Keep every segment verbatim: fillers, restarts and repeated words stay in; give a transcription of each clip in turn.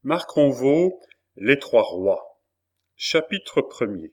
Marc Ronvaud, Les Trois Rois. Chapitre premier.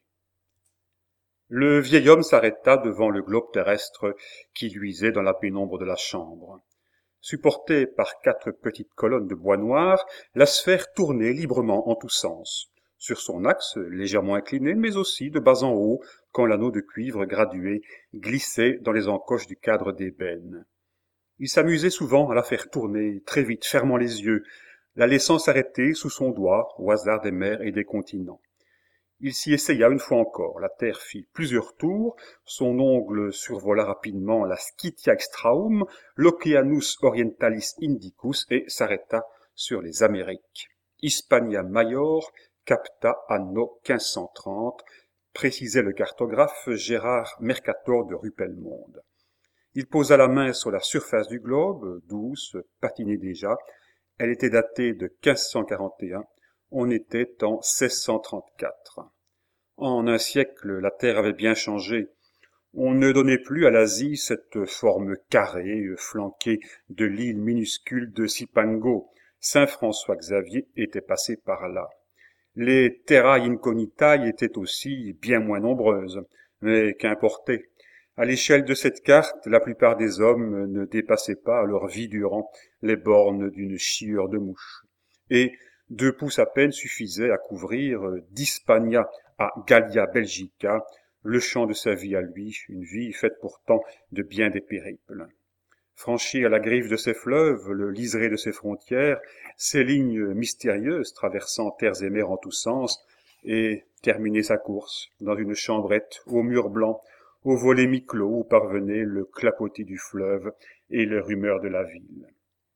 Le vieil homme s'arrêta devant le globe terrestre qui luisait dans la pénombre de la chambre. Supportée par quatre petites colonnes de bois noir, la sphère tournait librement en tous sens, sur son axe légèrement incliné, mais aussi de bas en haut, quand l'anneau de cuivre gradué glissait dans les encoches du cadre d'ébène. Il s'amusait souvent à la faire tourner, très vite, fermant les yeux, la laissant s'arrêter sous son doigt au hasard des mers et des continents. Il s'y essaya une fois encore, la Terre fit plusieurs tours, son ongle survola rapidement la Scythia extraum, l'Oceanus orientalis indicus et s'arrêta sur les Amériques. Hispania Major capta anno quinze cent trente, précisait le cartographe Gérard Mercator de Ruppelmonde. Il posa la main sur la surface du globe, douce, patinée déjà. Elle était datée de quinze cent quarante et un, on était en seize cent trente-quatre. En un siècle, la Terre avait bien changé. On ne donnait plus à l'Asie cette forme carrée, flanquée de l'île minuscule de Cipango. Saint François Xavier était passé par là. Les terrae incognitae étaient aussi bien moins nombreuses, mais qu'importait. À l'échelle de cette carte, la plupart des hommes ne dépassaient pas, leur vie durant, les bornes d'une chiure de mouche. Et deux pouces à peine suffisaient à couvrir d'Hispania à Gallia Belgica, le champ de sa vie à lui, une vie faite pourtant de bien des périples. Franchir la griffe de ses fleuves, le liseré de ses frontières, ces lignes mystérieuses traversant terres et mers en tous sens, et terminer sa course dans une chambrette aux murs blancs, au volet mi-clos où parvenait le clapotis du fleuve et les rumeurs de la ville.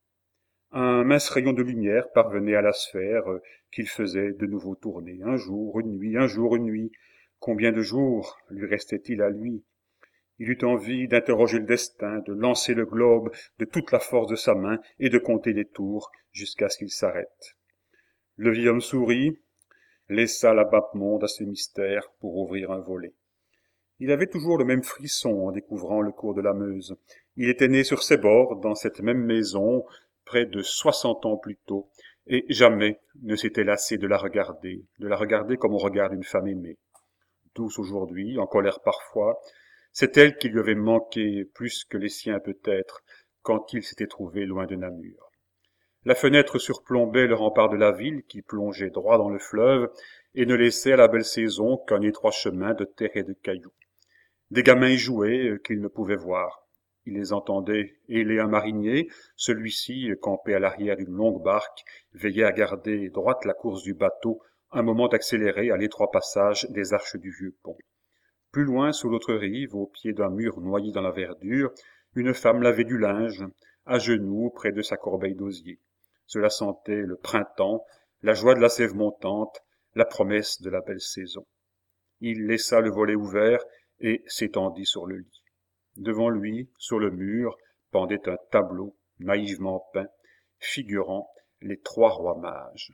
Un mince rayon de lumière parvenait à la sphère qu'il faisait de nouveau tourner. Un jour, une nuit, un jour, une nuit. Combien de jours lui restait-il à lui? Il eut envie d'interroger le destin, de lancer le globe de toute la force de sa main et de compter les tours jusqu'à ce qu'il s'arrête. Le vieil homme sourit, laissa la bas-monde à ses mystères pour ouvrir un volet. Il avait toujours le même frisson en découvrant le cours de la Meuse. Il était né sur ses bords, dans cette même maison, près de soixante ans plus tôt, et jamais ne s'était lassé de la regarder, de la regarder comme on regarde une femme aimée. Douce aujourd'hui, en colère parfois, c'est elle qui lui avait manqué plus que les siens peut-être, quand il s'était trouvé loin de Namur. La fenêtre surplombait le rempart de la ville qui plongeait droit dans le fleuve et ne laissait à la belle saison qu'un étroit chemin de terre et de cailloux. Des gamins y jouaient qu'ils ne pouvaient voir. Il les entendait héler un marinier, celui-ci, campé à l'arrière d'une longue barque, veillait à garder droite la course du bateau, un moment d'accélérer à l'étroit passage des arches du vieux pont. Plus loin, sur l'autre rive, au pied d'un mur noyé dans la verdure, une femme lavait du linge, à genoux près de sa corbeille d'osier. Cela sentait le printemps, la joie de la sève montante, la promesse de la belle saison. Il laissa le volet ouvert et s'étendit sur le lit. Devant lui, sur le mur, pendait un tableau naïvement peint, figurant les trois rois mages.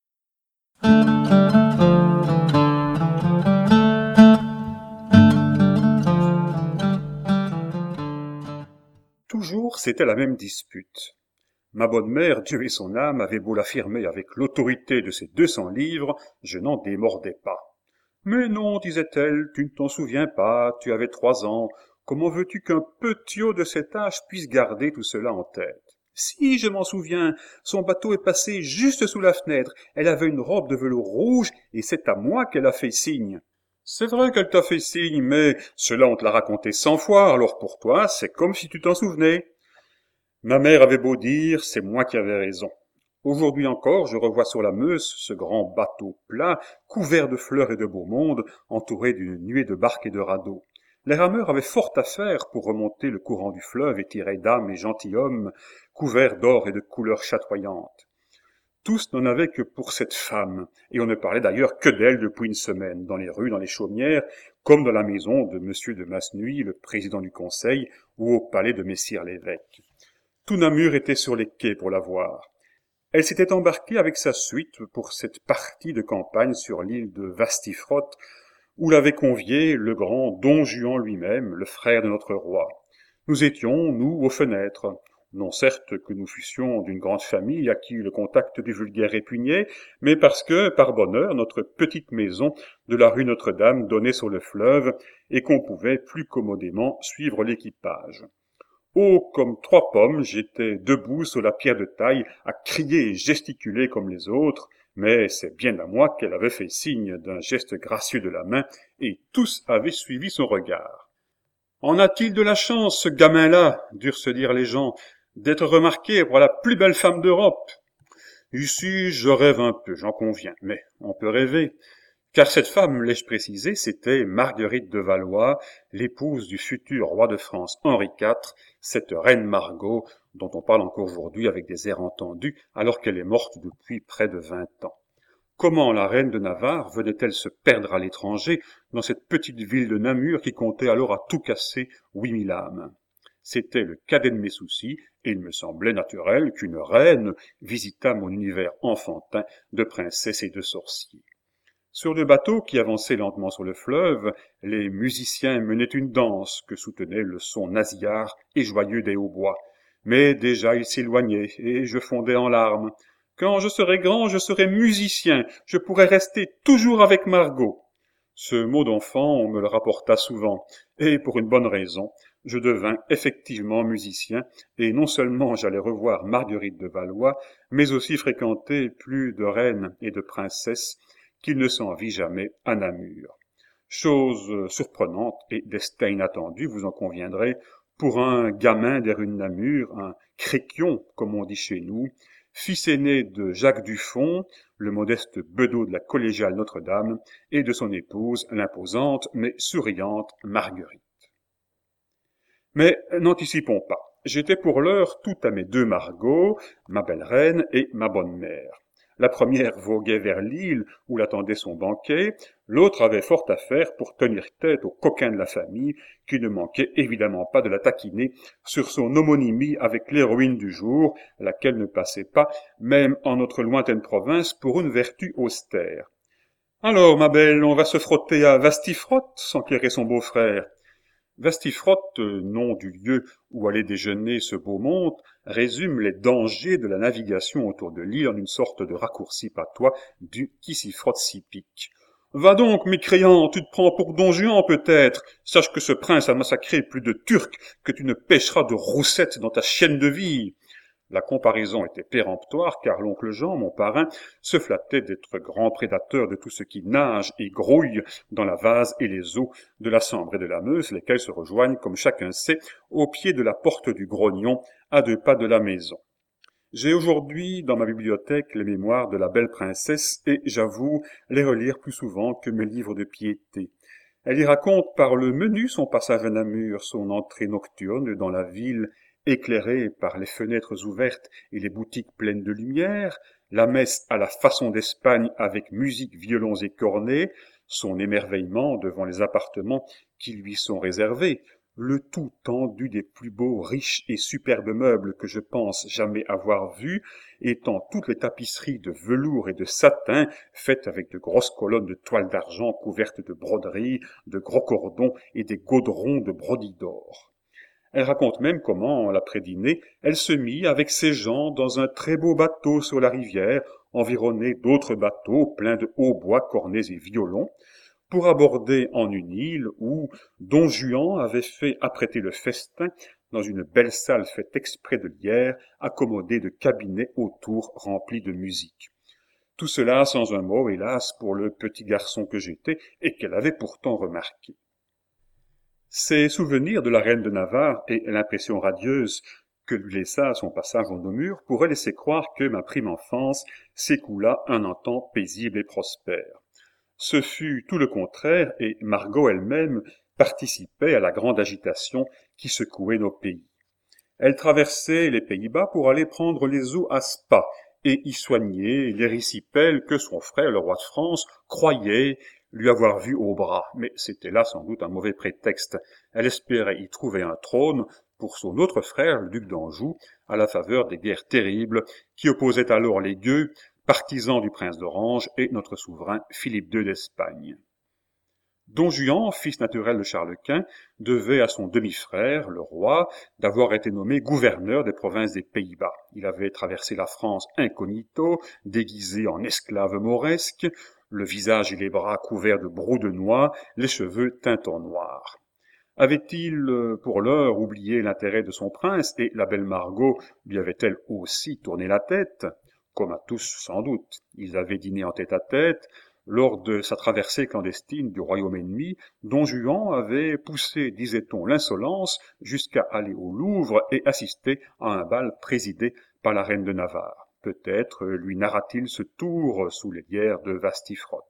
Toujours, c'était la même dispute. Ma bonne mère, Dieu et son âme, avait beau l'affirmer avec l'autorité de ses deux cents livres, je n'en démordais pas. « Mais non, disait-elle, tu ne t'en souviens pas, tu avais trois ans. Comment veux-tu qu'un petiot de cet âge puisse garder tout cela en tête ?»« Si, je m'en souviens, son bateau est passé juste sous la fenêtre. Elle avait une robe de velours rouge et c'est à moi qu'elle a fait signe. »« C'est vrai qu'elle t'a fait signe, mais cela on te l'a raconté cent fois, alors pour toi, c'est comme si tu t'en souvenais. » Ma mère avait beau dire, c'est moi qui avais raison. Aujourd'hui encore, je revois sur la Meuse ce grand bateau plat, couvert de fleurs et de beau monde, entouré d'une nuée de barques et de radeaux. Les rameurs avaient fort à faire pour remonter le courant du fleuve et tirer dames et gentilshommes, couverts d'or et de couleurs chatoyantes. Tous n'en avaient que pour cette femme, et on ne parlait d'ailleurs que d'elle depuis une semaine, dans les rues, dans les chaumières, comme dans la maison de Monsieur de Massenuy, le président du conseil, ou au palais de Messire l'évêque. Tout Namur était sur les quais pour la voir. Elle s'était embarquée avec sa suite pour cette partie de campagne sur l'île de Vastifrotte, où l'avait convié le grand Don Juan lui-même, le frère de notre roi. Nous étions, nous, aux fenêtres. Non certes que nous fussions d'une grande famille à qui le contact du vulgaire répugnait, mais parce que, par bonheur, notre petite maison de la rue Notre-Dame donnait sur le fleuve et qu'on pouvait plus commodément suivre l'équipage. Haut comme trois pommes, j'étais debout sur la pierre de taille à crier et gesticuler comme les autres, mais c'est bien à moi qu'elle avait fait signe d'un geste gracieux de la main, et tous avaient suivi son regard. « En a-t-il de la chance, ce gamin-là, durent se dire les gens, d'être remarqué pour la plus belle femme d'Europe. Ici, je rêve un peu, j'en conviens, mais on peut rêver. Car cette femme, l'ai-je précisé, c'était Marguerite de Valois, l'épouse du futur roi de France Henri quatre, cette reine Margot, dont on parle encore aujourd'hui avec des airs entendus, alors qu'elle est morte depuis près de vingt ans. Comment la reine de Navarre venait-elle se perdre à l'étranger, dans cette petite ville de Namur qui comptait alors à tout casser huit mille âmes? C'était le cadet de mes soucis, et il me semblait naturel qu'une reine visitât mon univers enfantin de princesse et de sorcier. Sur le bateau qui avançait lentement sur le fleuve, les musiciens menaient une danse que soutenait le son nasillard et joyeux des hautbois. Mais déjà ils s'éloignaient, et je fondais en larmes. Quand je serai grand, je serai musicien, je pourrai rester toujours avec Margot. Ce mot d'enfant, on me le rapporta souvent, et pour une bonne raison. Je devins effectivement musicien, et non seulement j'allais revoir Marguerite de Valois, mais aussi fréquenter plus de reines et de princesses qu'il ne s'en vit jamais à Namur. Chose surprenante et destin inattendu, vous en conviendrez, pour un gamin des rues de Namur, un créquion, comme on dit chez nous, fils aîné de Jacques Dufont, le modeste bedeau de la collégiale Notre-Dame, et de son épouse, l'imposante mais souriante Marguerite. Mais n'anticipons pas. J'étais pour l'heure tout à mes deux Margot, ma belle reine et ma bonne mère. La première voguait vers l'île où l'attendait son banquet, l'autre avait fort à faire pour tenir tête aux coquins de la famille, qui ne manquaient évidemment pas de la taquiner sur son homonymie avec l'héroïne du jour, laquelle ne passait pas, même en notre lointaine province, pour une vertu austère. « Alors, ma belle, on va se frotter à Vastifrotte » s'enquérait son beau-frère. Vastifrotte, nom du lieu où allait déjeuner ce beau monde, résume les dangers de la navigation autour de l'île en une sorte de raccourci patois du qui s'y frotte s'y pique. « Va donc, mécréant, tu te prends pour Don Juan peut-être. Sache que ce prince a massacré plus de Turcs que tu ne pêcheras de roussettes dans ta chienne de vie. » La comparaison était péremptoire, car l'oncle Jean, mon parrain, se flattait d'être grand prédateur de tout ce qui nage et grouille dans la vase et les eaux de la Sambre et de la Meuse, lesquelles se rejoignent, comme chacun sait, au pied de la porte du grognon, à deux pas de la maison. J'ai aujourd'hui dans ma bibliothèque les mémoires de la belle princesse, et j'avoue les relire plus souvent que mes livres de piété. Elle y raconte par le menu son passage à Namur, son entrée nocturne dans la ville, éclairée par les fenêtres ouvertes et les boutiques pleines de lumière, la messe à la façon d'Espagne avec musique, violons et cornets, son émerveillement devant les appartements qui lui sont réservés, le tout tendu des plus beaux, riches et superbes meubles que je pense jamais avoir vus, étant toutes les tapisseries de velours et de satin faites avec de grosses colonnes de toile d'argent couvertes de broderies, de gros cordons et des gaudrons de brodis d'or. Elle raconte même comment, l'après-dîner, elle se mit avec ses gens dans un très beau bateau sur la rivière, environné d'autres bateaux pleins de hautbois, cornets et violons, pour aborder en une île où Don Juan avait fait apprêter le festin dans une belle salle faite exprès de lierre, accommodée de cabinets autour remplis de musique. Tout cela sans un mot, hélas, pour le petit garçon que j'étais et qu'elle avait pourtant remarqué. Ces souvenirs de la reine de Navarre et l'impression radieuse que lui laissa son passage en Namur pourraient laisser croire que ma prime enfance s'écoula un en temps paisible et prospère. Ce fut tout le contraire, et Margot elle-même participait à la grande agitation qui secouait nos pays. Elle traversait les Pays-Bas pour aller prendre les eaux à Spa et y soigner l'érysipèle que son frère, le roi de France, croyait lui avoir vu au bras, mais c'était là sans doute un mauvais prétexte. Elle espérait y trouver un trône pour son autre frère, le duc d'Anjou, à la faveur des guerres terribles qui opposaient alors les gueux, partisans du prince d'Orange, et notre souverain Philippe deux d'Espagne. Don Juan, fils naturel de Charles Quint, devait à son demi-frère, le roi, d'avoir été nommé gouverneur des provinces des Pays-Bas. Il avait traversé la France incognito, déguisé en esclave mauresque, le visage et les bras couverts de brou de noix, les cheveux teints en noir. Avait-il, pour l'heure, oublié l'intérêt de son prince, et la belle Margot lui avait-elle aussi tourné la tête? Comme à tous, sans doute. Ils avaient dîné en tête-à-tête. Lors de sa traversée clandestine du royaume ennemi, Don Juan avait poussé, disait-on, l'insolence jusqu'à aller au Louvre et assister à un bal présidé par la reine de Navarre. Peut-être lui narra-t-il ce tour sous les lierres de Vastifrotte.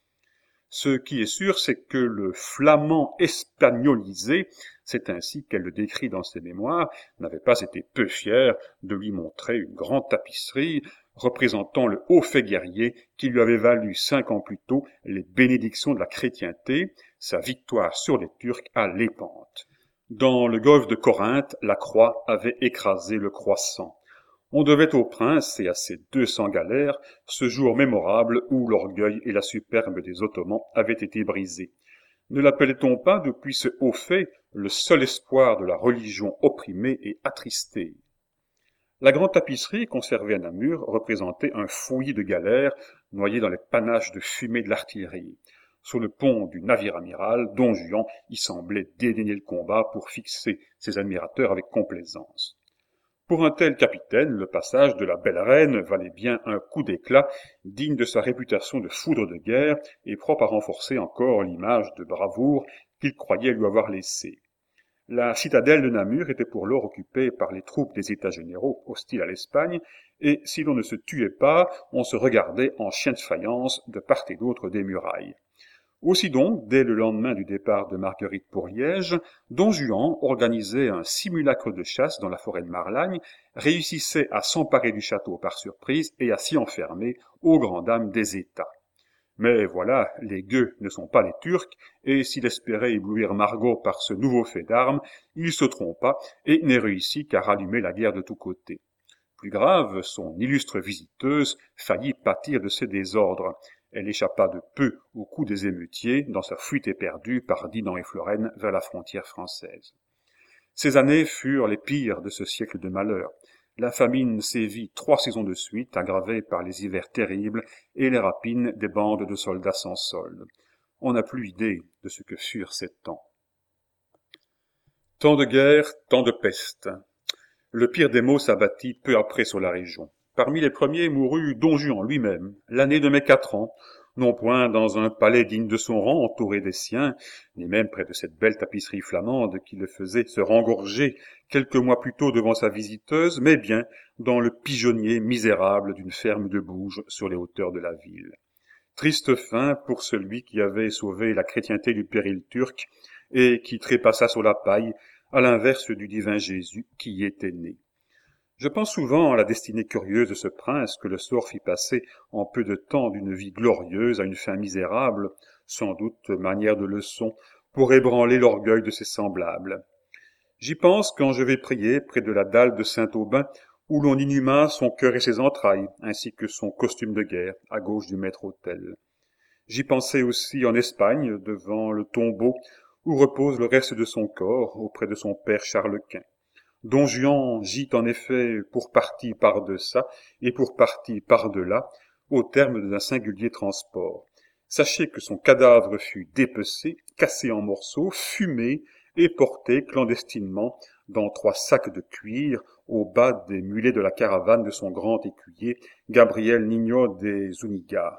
Ce qui est sûr, c'est que le flamand espagnolisé, c'est ainsi qu'elle le décrit dans ses mémoires, n'avait pas été peu fier de lui montrer une grande tapisserie représentant le haut fait guerrier qui lui avait valu cinq ans plus tôt les bénédictions de la chrétienté, sa victoire sur les Turcs à Lépante. Dans le golfe de Corinthe, la croix avait écrasé le croissant. On devait au prince et à ses deux cents galères ce jour mémorable où l'orgueil et la superbe des Ottomans avaient été brisés. Ne l'appelait-on pas depuis ce haut fait le seul espoir de la religion opprimée et attristée? La grande tapisserie conservée à Namur représentait un fouillis de galères noyé dans les panaches de fumée de l'artillerie. Sur le pont du navire amiral, Don Juan y semblait dédaigner le combat pour fixer ses admirateurs avec complaisance. Pour un tel capitaine, le passage de la belle reine valait bien un coup d'éclat digne de sa réputation de foudre de guerre et propre à renforcer encore l'image de bravoure qu'il croyait lui avoir laissée. La citadelle de Namur était pour lors occupée par les troupes des États généraux hostiles à l'Espagne, et si l'on ne se tuait pas, on se regardait en chien de faïence de part et d'autre des murailles. Aussi donc, dès le lendemain du départ de Marguerite pour Liège, Don Juan organisait un simulacre de chasse dans la forêt de Marlagne, réussissait à s'emparer du château par surprise et à s'y enfermer aux grandes dames des États. Mais voilà, les gueux ne sont pas les Turcs, et s'il espérait éblouir Margot par ce nouveau fait d'armes, il se trompa et n'est réussi qu'à rallumer la guerre de tous côtés. Plus grave, son illustre visiteuse faillit pâtir de ces désordres. Elle échappa de peu au coup des émeutiers dans sa fuite éperdue par Dinan et Florène vers la frontière française. Ces années furent les pires de ce siècle de malheur. La famine sévit trois saisons de suite, aggravée par les hivers terribles et les rapines des bandes de soldats sans solde. On n'a plus idée de ce que furent ces temps. Tant de guerre, tant de peste. Le pire des maux s'abattit peu après sur la région. Parmi les premiers mourut Don Juan lui-même, l'année de mes quatre ans, non point dans un palais digne de son rang, entouré des siens, ni même près de cette belle tapisserie flamande qui le faisait se rengorger quelques mois plus tôt devant sa visiteuse, mais bien dans le pigeonnier misérable d'une ferme de Bouges sur les hauteurs de la ville. Triste fin pour celui qui avait sauvé la chrétienté du péril turc et qui trépassa sur la paille, à l'inverse du divin Jésus qui y était né. Je pense souvent à la destinée curieuse de ce prince que le sort fit passer en peu de temps d'une vie glorieuse à une fin misérable, sans doute manière de leçon, pour ébranler l'orgueil de ses semblables. J'y pense quand je vais prier près de la dalle de Saint-Aubin, où l'on inhuma son cœur et ses entrailles, ainsi que son costume de guerre, à gauche du maître-autel. J'y pensais aussi en Espagne, devant le tombeau où repose le reste de son corps, auprès de son père Charles Quint. Don Juan gît en effet pour partie par-deçà et pour partie par-delà, au terme d'un singulier transport. Sachez que son cadavre fut dépecé, cassé en morceaux, fumé et porté clandestinement dans trois sacs de cuir au bas des mulets de la caravane de son grand écuyer, Gabriel Niño de Zúñiga.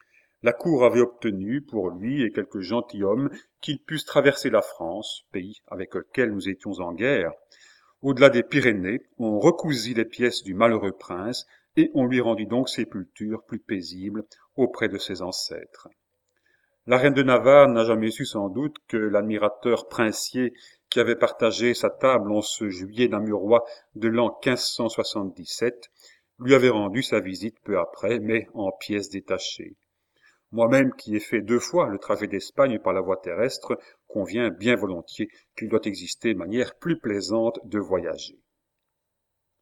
La cour avait obtenu, pour lui et quelques gentilshommes, qu'ils pussent traverser la France, pays avec lequel nous étions en guerre. Au-delà des Pyrénées, on recousit les pièces du malheureux prince et on lui rendit donc sépulture plus paisible auprès de ses ancêtres. La reine de Navarre n'a jamais su sans doute que l'admirateur princier qui avait partagé sa table en ce juillet namurois de l'an quinze cent soixante-dix-sept lui avait rendu sa visite peu après, mais en pièces détachées. Moi-même qui ai fait deux fois le trajet d'Espagne par la voie terrestre, conviens bien volontiers qu'il doit exister une manière plus plaisante de voyager.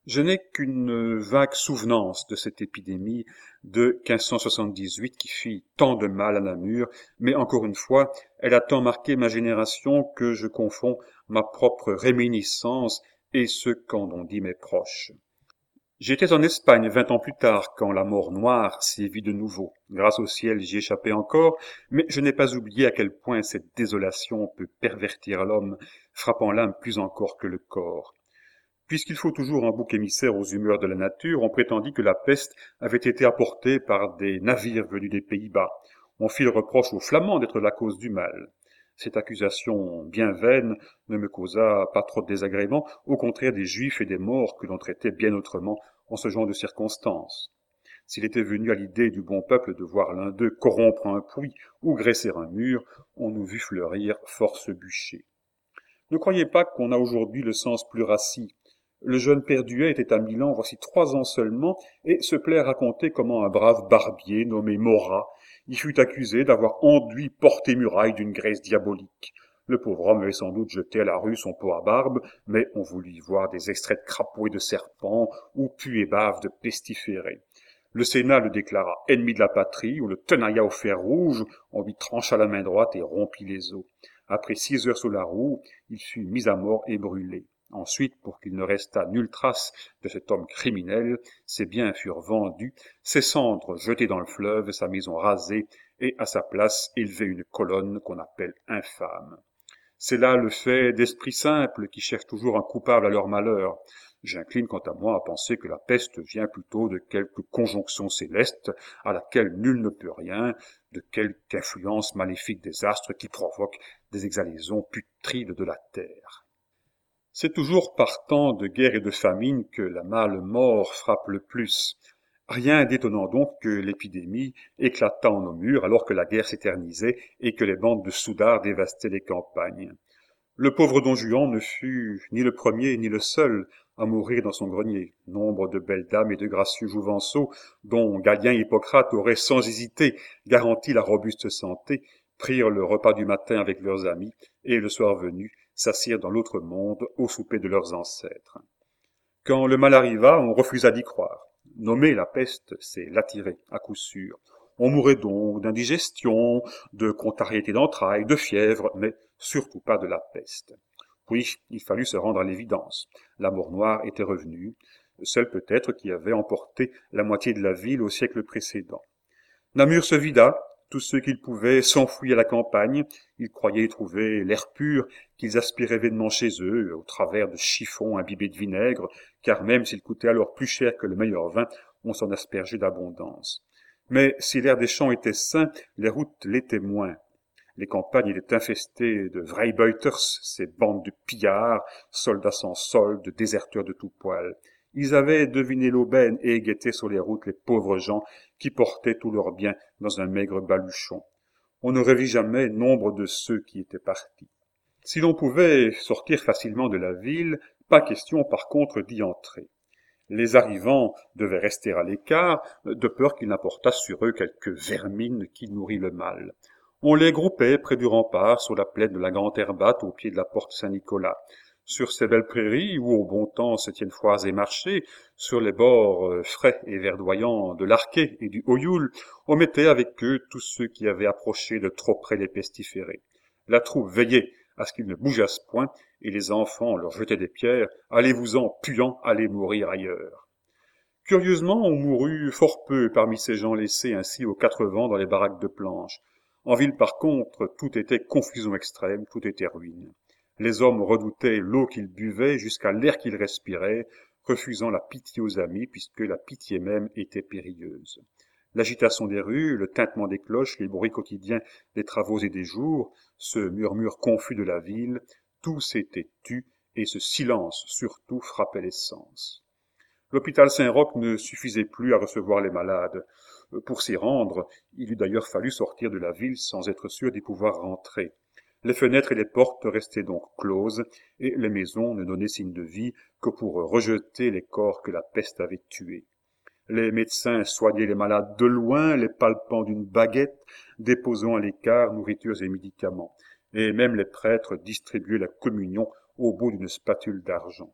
Je n'ai qu'une vague souvenance de cette épidémie de quinze cent soixante-dix-huit qui fit tant de mal à Namur, mais encore une fois, elle a tant marqué ma génération que je confonds ma propre réminiscence et ce qu'en ont dit mes proches. J'étais en Espagne vingt ans plus tard, quand la mort noire sévit de nouveau. Grâce au ciel, j'y échappais encore, mais je n'ai pas oublié à quel point cette désolation peut pervertir l'homme, frappant l'âme plus encore que le corps. Puisqu'il faut toujours un bouc émissaire aux humeurs de la nature, on prétendit que la peste avait été apportée par des navires venus des Pays-Bas. On fit le reproche aux Flamands d'être la cause du mal. Cette accusation bien vaine ne me causa pas trop de désagréments, au contraire des Juifs et des morts que l'on traitait bien autrement en ce genre de circonstances. S'il était venu à l'idée du bon peuple de voir l'un d'eux corrompre un puits ou graisser un mur, on nous vit fleurir force bûcher. Ne croyez pas qu'on a aujourd'hui le sens plus rassis. Le jeune Perduet était à Milan voici trois ans seulement, et se plaît à raconter comment un brave barbier nommé Morat y fut accusé d'avoir enduit porte et muraille d'une graisse diabolique. Le pauvre homme avait sans doute jeté à la rue son pot à barbe, mais on voulut y voir des extraits de crapauds et de serpents, ou pu et bave de pestiférés. Le Sénat le déclara ennemi de la patrie, on le tenailla au fer rouge, on lui trancha la main droite et rompit les os. Après six heures sous la roue, il fut mis à mort et brûlé. Ensuite, pour qu'il ne restât nulle trace de cet homme criminel, ses biens furent vendus, ses cendres jetées dans le fleuve, sa maison rasée, et à sa place élevée une colonne qu'on appelle infâme. C'est là le fait d'esprits simples qui cherchent toujours un coupable à leur malheur. J'incline quant à moi à penser que la peste vient plutôt de quelque conjonction céleste à laquelle nul ne peut rien, de quelque influence maléfique des astres qui provoque des exhalaisons putrides de la terre. C'est toujours par temps de guerre et de famine que la male mort frappe le plus. Rien d'étonnant donc que l'épidémie éclatât en nos murs alors que la guerre s'éternisait et que les bandes de soudards dévastaient les campagnes. Le pauvre Don Juan ne fut ni le premier ni le seul à mourir dans son grenier. Nombre de belles dames et de gracieux jouvenceaux, dont Galien et Hippocrate auraient sans hésiter garanti la robuste santé, prirent le repas du matin avec leurs amis, et le soir venu, s'assirent dans l'autre monde au souper de leurs ancêtres. Quand le mal arriva, on refusa d'y croire. Nommer la peste, c'est l'attirer, à coup sûr. On mourrait donc d'indigestion, de contrariété d'entrailles, de fièvre, mais surtout pas de la peste. Puis, il fallut se rendre à l'évidence. La mort noire était revenue, celle peut-être qui avait emporté la moitié de la ville au siècle précédent. Namur se vida, tous ceux qu'ils pouvaient s'enfuient à la campagne, ils croyaient y trouver l'air pur qu'ils aspiraient vainement chez eux, au travers de chiffons imbibés de vinaigre, car même s'il coûtait alors plus cher que le meilleur vin, on s'en aspergeait d'abondance. Mais si l'air des champs était sain, les routes l'étaient moins. Les campagnes étaient infestées de Vrijbuiters, ces bandes de pillards, soldats sans solde, déserteurs de tout poil. Ils avaient deviné l'aubaine et guettaient sur les routes les pauvres gens qui portaient tous leurs biens dans un maigre baluchon. On ne revit jamais nombre de ceux qui étaient partis. Si l'on pouvait sortir facilement de la ville, pas question par contre d'y entrer. Les arrivants devaient rester à l'écart, de peur qu'ils n'apportassent sur eux quelque vermine qui nourrit le mal. On les groupait près du rempart, sur la plaine de la Grande Herbate, au pied de la porte Saint-Nicolas. Sur ces belles prairies, où au bon temps se tiennent foires et marchés, sur les bords frais et verdoyants de l'Arquet et du Hoyoul, on mettait avec eux tous ceux qui avaient approché de trop près les pestiférés. La troupe veillait à ce qu'ils ne bougeassent point, et les enfants leur jetaient des pierres, allez-vous-en, puants, allez mourir ailleurs. Curieusement, on mourut fort peu parmi ces gens laissés ainsi aux quatre vents dans les baraques de planches. En ville, par contre, tout était confusion extrême, tout était ruine. Les hommes redoutaient l'eau qu'ils buvaient jusqu'à l'air qu'ils respiraient, refusant la pitié aux amis, puisque la pitié même était périlleuse. L'agitation des rues, le tintement des cloches, les bruits quotidiens des travaux et des jours, ce murmure confus de la ville, tout s'était tu, et ce silence surtout frappait les sens. L'hôpital Saint-Roch ne suffisait plus à recevoir les malades. Pour s'y rendre, il eût d'ailleurs fallu sortir de la ville sans être sûr d'y pouvoir rentrer. Les fenêtres et les portes restaient donc closes, et les maisons ne donnaient signe de vie que pour rejeter les corps que la peste avait tués. Les médecins soignaient les malades de loin, les palpant d'une baguette, déposant à l'écart nourritures et médicaments, et même les prêtres distribuaient la communion au bout d'une spatule d'argent.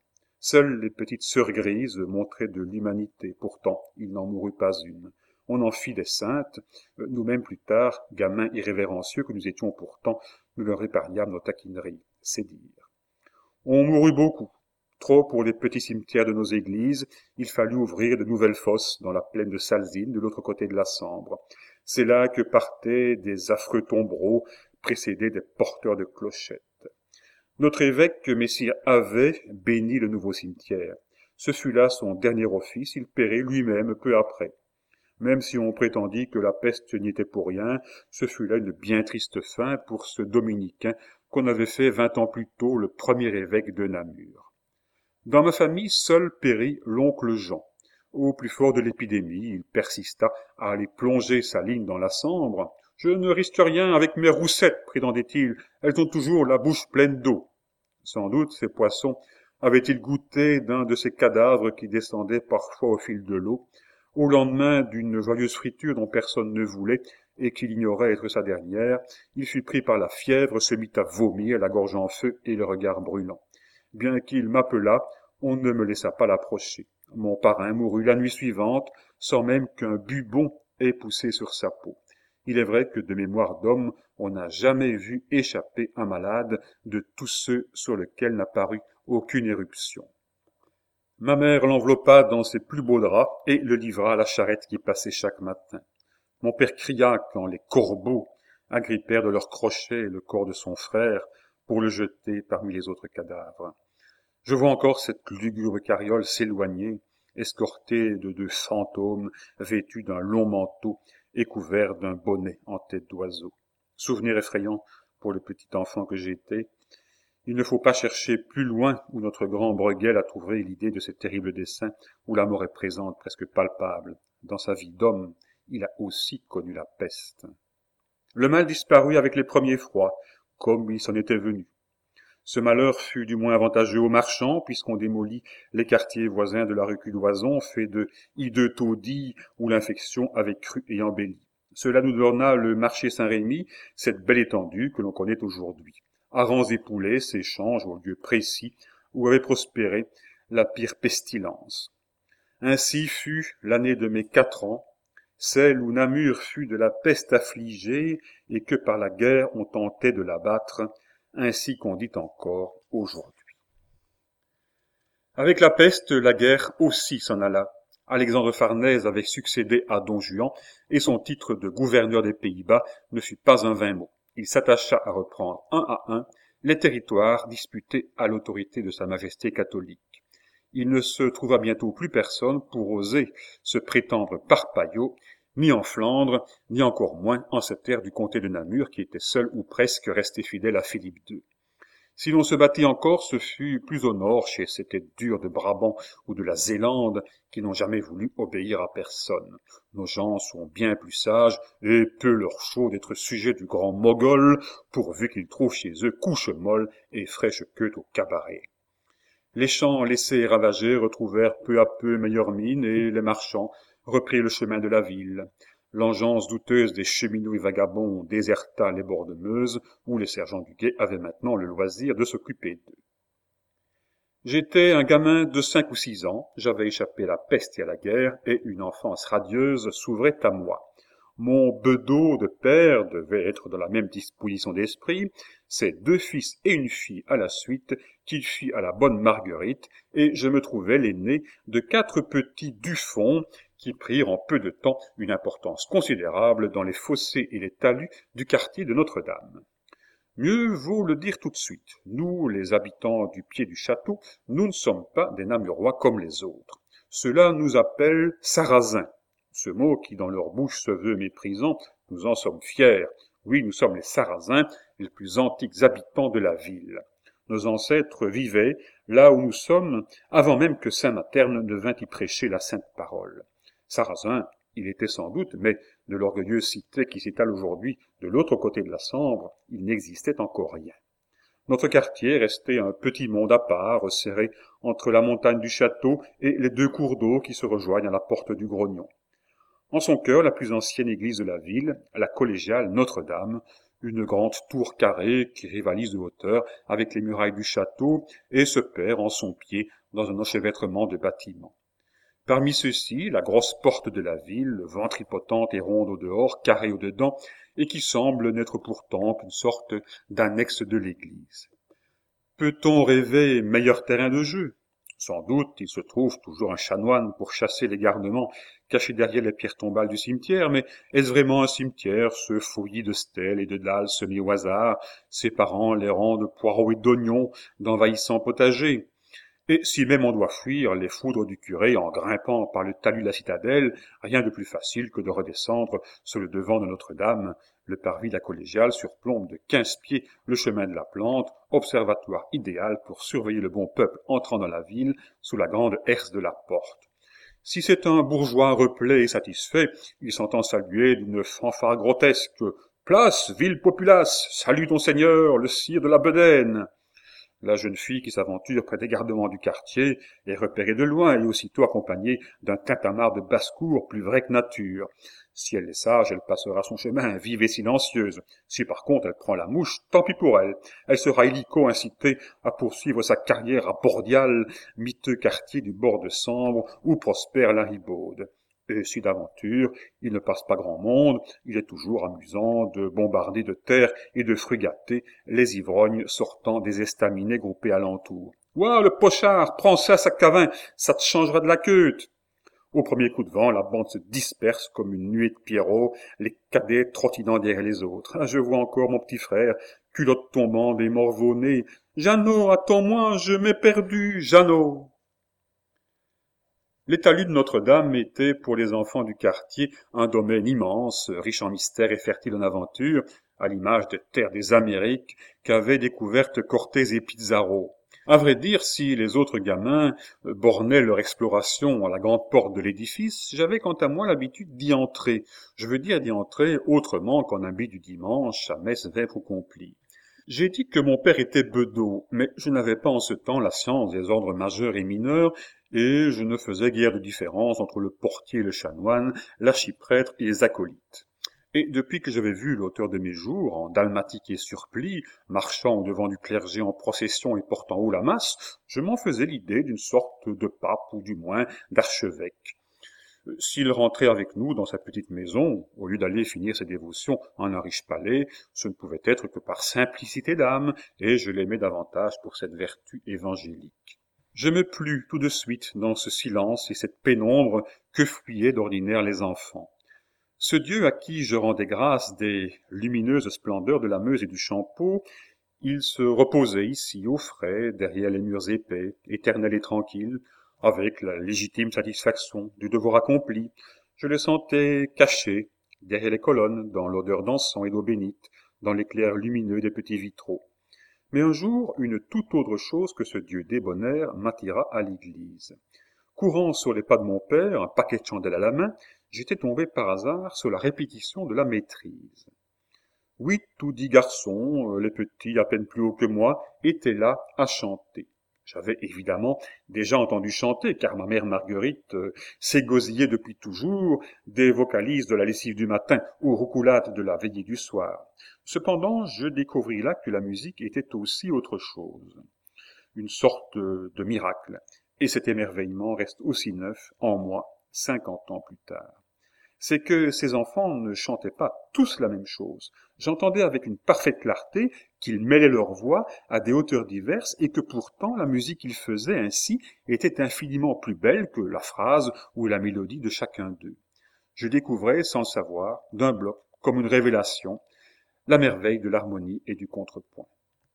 Seules les petites sœurs grises montraient de l'humanité. Pourtant, il n'en mourut pas une. On en fit des saintes. Nous-mêmes, plus tard, gamins irrévérencieux que nous étions pourtant, nous leur épargnâmes nos taquineries. C'est dire. On mourut beaucoup. Trop pour les petits cimetières de nos églises, il fallut ouvrir de nouvelles fosses dans la plaine de Salzine, de l'autre côté de la Sambre. C'est là que partaient des affreux tombereaux, précédés des porteurs de clochettes. Notre évêque, Messire Havet, bénit le nouveau cimetière. Ce fut là son dernier office, il périt lui-même peu après. Même si on prétendit que la peste n'y était pour rien, ce fut là une bien triste fin pour ce dominicain qu'on avait fait vingt ans plus tôt le premier évêque de Namur. Dans ma famille, seul périt l'oncle Jean. Au plus fort de l'épidémie, il persista à aller plonger sa ligne dans la Sambre. « Je ne risque rien avec mes roussettes, prétendait-il, elles ont toujours la bouche pleine d'eau. » Sans doute ces poissons avaient-ils goûté d'un de ces cadavres qui descendaient parfois au fil de l'eau, au lendemain d'une joyeuse friture dont personne ne voulait et qu'il ignorait être sa dernière. Il fut pris par la fièvre, se mit à vomir, la gorge en feu et le regard brûlant. Bien qu'il m'appelât, on ne me laissa pas l'approcher. Mon parrain mourut la nuit suivante, sans même qu'un bubon ait poussé sur sa peau. Il est vrai que de mémoire d'homme, on n'a jamais vu échapper un malade de tous ceux sur lesquels n'apparut aucune éruption. Ma mère l'enveloppa dans ses plus beaux draps et le livra à la charrette qui passait chaque matin. Mon père cria quand les corbeaux agrippèrent de leurs crochets le corps de son frère pour le jeter parmi les autres cadavres. Je vois encore cette lugubre carriole s'éloigner, escortée de deux fantômes vêtus d'un long manteau et couverts d'un bonnet en tête d'oiseau. Souvenir effrayant pour le petit enfant que j'étais. Il ne faut pas chercher plus loin où notre grand Bruegel a trouvé l'idée de ces terribles dessins où la mort est présente, presque palpable. Dans sa vie d'homme, il a aussi connu la peste. Le mal disparut avec les premiers froids, comme il s'en était venu. Ce malheur fut du moins avantageux aux marchands, puisqu'on démolit les quartiers voisins de la rue Culoison, faits de hideux taudis où l'infection avait cru et embelli. Cela nous donna le marché Saint-Rémy, cette belle étendue que l'on connaît aujourd'hui. Harengs et poulets s'échangent au lieu précis où avait prospéré la pire pestilence. Ainsi fut l'année de mes quatre ans, celle où Namur fut de la peste affligée et que par la guerre on tentait de l'abattre, ainsi qu'on dit encore aujourd'hui. Avec la peste, la guerre aussi s'en alla. Alexandre Farnèse avait succédé à Don Juan, et son titre de gouverneur des Pays-Bas ne fut pas un vain mot. Il s'attacha à reprendre un à un les territoires disputés à l'autorité de Sa Majesté catholique. Il ne se trouva bientôt plus personne pour oser se prétendre parpaillot, ni en Flandre, ni encore moins en cette terre du comté de Namur qui était seul ou presque resté fidèle à Philippe deux. Si l'on se battit encore, ce fut plus au nord, chez ces têtes dures de Brabant ou de la Zélande, qui n'ont jamais voulu obéir à personne. Nos gens sont bien plus sages, et peu leur chaud d'être sujets du grand Mogol, pourvu qu'ils trouvent chez eux couche molle et fraîche queue au cabaret. Les champs laissés et ravagés retrouvèrent peu à peu meilleure mine, et les marchands reprirent le chemin de la ville. L'engeance douteuse des cheminots et vagabonds déserta les bords de Meuse, où les sergents du guet avaient maintenant le loisir de s'occuper d'eux. J'étais un gamin de cinq ou six ans, j'avais échappé à la peste et à la guerre, et une enfance radieuse s'ouvrait à moi. Mon bedeau de père devait être dans la même disposition d'esprit, c'est deux fils et une fille à la suite qu'il fit à la bonne Marguerite, et je me trouvais l'aîné de quatre petits Dufond qui prirent en peu de temps une importance considérable dans les fossés et les talus du quartier de Notre-Dame. Mieux vaut le dire tout de suite, nous, les habitants du pied du château, nous ne sommes pas des Namurois comme les autres. Ceux-là nous appellent Sarrasins. Ce mot qui dans leur bouche se veut méprisant, nous en sommes fiers. Oui, nous sommes les Sarrasins, les plus antiques habitants de la ville. Nos ancêtres vivaient là où nous sommes, avant même que saint Materne ne vînt y prêcher la sainte parole. Sarrazin, il était sans doute, mais de l'orgueilleuse cité qui s'étale aujourd'hui de l'autre côté de la Sambre, il n'existait encore rien. Notre quartier restait un petit monde à part, serré entre la montagne du château et les deux cours d'eau qui se rejoignent à la porte du Grognon. En son cœur, la plus ancienne église de la ville, la collégiale Notre-Dame, une grande tour carrée qui rivalise de hauteur avec les murailles du château et se perd en son pied dans un enchevêtrement de bâtiments. Parmi ceux-ci, la grosse porte de la ville, ventripotente et ronde au dehors, carrée au dedans, et qui semble n'être pourtant qu'une sorte d'annexe de l'église. Peut-on rêver meilleur terrain de jeu? Sans doute, il se trouve toujours un chanoine pour chasser les garnements cachés derrière les pierres tombales du cimetière, mais est-ce vraiment un cimetière, ce fouillis de stèles et de dalles semées au hasard, séparant les rangs de poireaux et d'oignons d'envahissants potagers? Et si même on doit fuir les foudres du curé en grimpant par le talus de la citadelle, rien de plus facile que de redescendre sur le devant de Notre-Dame. Le parvis de la collégiale surplombe de quinze pieds le chemin de la Plante, observatoire idéal pour surveiller le bon peuple entrant dans la ville sous la grande herse de la porte. Si c'est un bourgeois replé et satisfait, il s'entend saluer d'une fanfare grotesque. « Place, ville populace, salut ton seigneur, le sire de la Bedaine !» La jeune fille qui s'aventure près des gardements du quartier est repérée de loin et aussitôt accompagnée d'un tintamarre de basse-cour plus vrai que nature. Si elle est sage, elle passera son chemin, vive et silencieuse. Si par contre elle prend la mouche, tant pis pour elle. Elle sera illico incitée à poursuivre sa carrière à Bordial, miteux quartier du bord de Sambre où prospère la ribaude. Et si d'aventure il ne passe pas grand monde, il est toujours amusant de bombarder de terre et de frugater les ivrognes sortant des estaminets groupés alentour. « Ouah, le pochard, prends ça, sac à vin, ça te changera de la queue !» Au premier coup de vent, la bande se disperse comme une nuée de pierrots, les cadets trottinant derrière les autres. Ah, je vois encore mon petit frère, culotte tombante et morveau-né. « Jeannot, attends-moi, je m'ai perdu, Jeannot !» Les talus de Notre-Dame étaient, pour les enfants du quartier, un domaine immense, riche en mystères et fertile en aventures, à l'image des terres des Amériques qu'avaient découvertes Cortés et Pizarro. À vrai dire, si les autres gamins bornaient leur exploration à la grande porte de l'édifice, j'avais quant à moi l'habitude d'y entrer. Je veux dire d'y entrer autrement qu'en habit du dimanche, à messe vêpres ou complis. J'ai dit que mon père était bedeau, mais je n'avais pas en ce temps la science des ordres majeurs et mineurs, et je ne faisais guère de différence entre le portier et le chanoine, l'archiprêtre et les acolytes. Et depuis que j'avais vu l'auteur de mes jours, en dalmatique et surplis, marchant au-devant du clergé en procession et portant haut la masse, je m'en faisais l'idée d'une sorte de pape ou du moins d'archevêque. S'il rentrait avec nous dans sa petite maison, au lieu d'aller finir ses dévotions en un riche palais, ce ne pouvait être que par simplicité d'âme, et je l'aimais davantage pour cette vertu évangélique. Je me plus tout de suite dans ce silence et cette pénombre que fuyaient d'ordinaire les enfants. Ce Dieu à qui je rendais grâce des lumineuses splendeurs de la Meuse et du Champeau, il se reposait ici au frais, derrière les murs épais, éternel et tranquille, avec la légitime satisfaction du devoir accompli. Je le sentais caché, derrière les colonnes, dans l'odeur d'encens et d'eau bénite, dans l'éclair lumineux des petits vitraux. Mais un jour, une toute autre chose que ce Dieu débonnaire m'attira à l'église. Courant sur les pas de mon père, un paquet de chandelles à la main, j'étais tombé par hasard sur la répétition de la maîtrise. Huit ou dix garçons, les petits à peine plus hauts que moi, étaient là à chanter. J'avais évidemment déjà entendu chanter, car ma mère Marguerite euh, s'égosillait depuis toujours des vocalises de la lessive du matin aux roucoulades de la veillée du soir. Cependant, je découvris là que la musique était aussi autre chose, une sorte de miracle, et cet émerveillement reste aussi neuf en moi, cinquante ans plus tard. C'est que ces enfants ne chantaient pas tous la même chose. J'entendais avec une parfaite clarté qu'ils mêlaient leurs voix à des hauteurs diverses et que pourtant la musique qu'ils faisaient ainsi était infiniment plus belle que la phrase ou la mélodie de chacun d'eux. Je découvrais, sans le savoir, d'un bloc, comme une révélation, la merveille de l'harmonie et du contrepoint.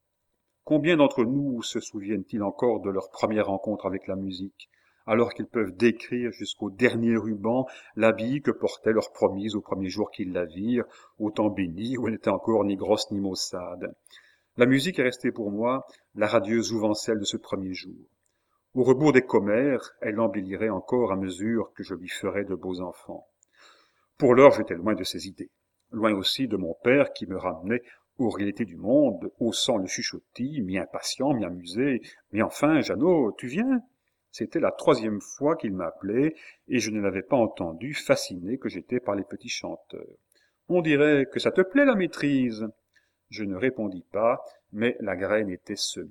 Combien d'entre nous se souviennent-ils encore de leur première rencontre avec la musique, alors qu'ils peuvent décrire jusqu'au dernier ruban l'habit que portait leur promise au premier jour qu'ils la virent, au temps béni où elle n'était encore ni grosse ni maussade. La musique est restée pour moi la radieuse jouvencelle de ce premier jour. Au rebours des commères, elle l'embellirait encore à mesure que je lui ferais de beaux enfants. Pour l'heure, j'étais loin de ces idées, loin aussi de mon père qui me ramenait aux réalités du monde, haussant le chuchotis, mi-impatient, mi-amusé. « Mais enfin, Jeannot, tu viens ?» C'était la troisième fois qu'il m'appelait, et je ne l'avais pas entendu, fasciné que j'étais par les petits chanteurs. « On dirait que ça te plaît, la maîtrise ?» Je ne répondis pas, mais la graine était semée.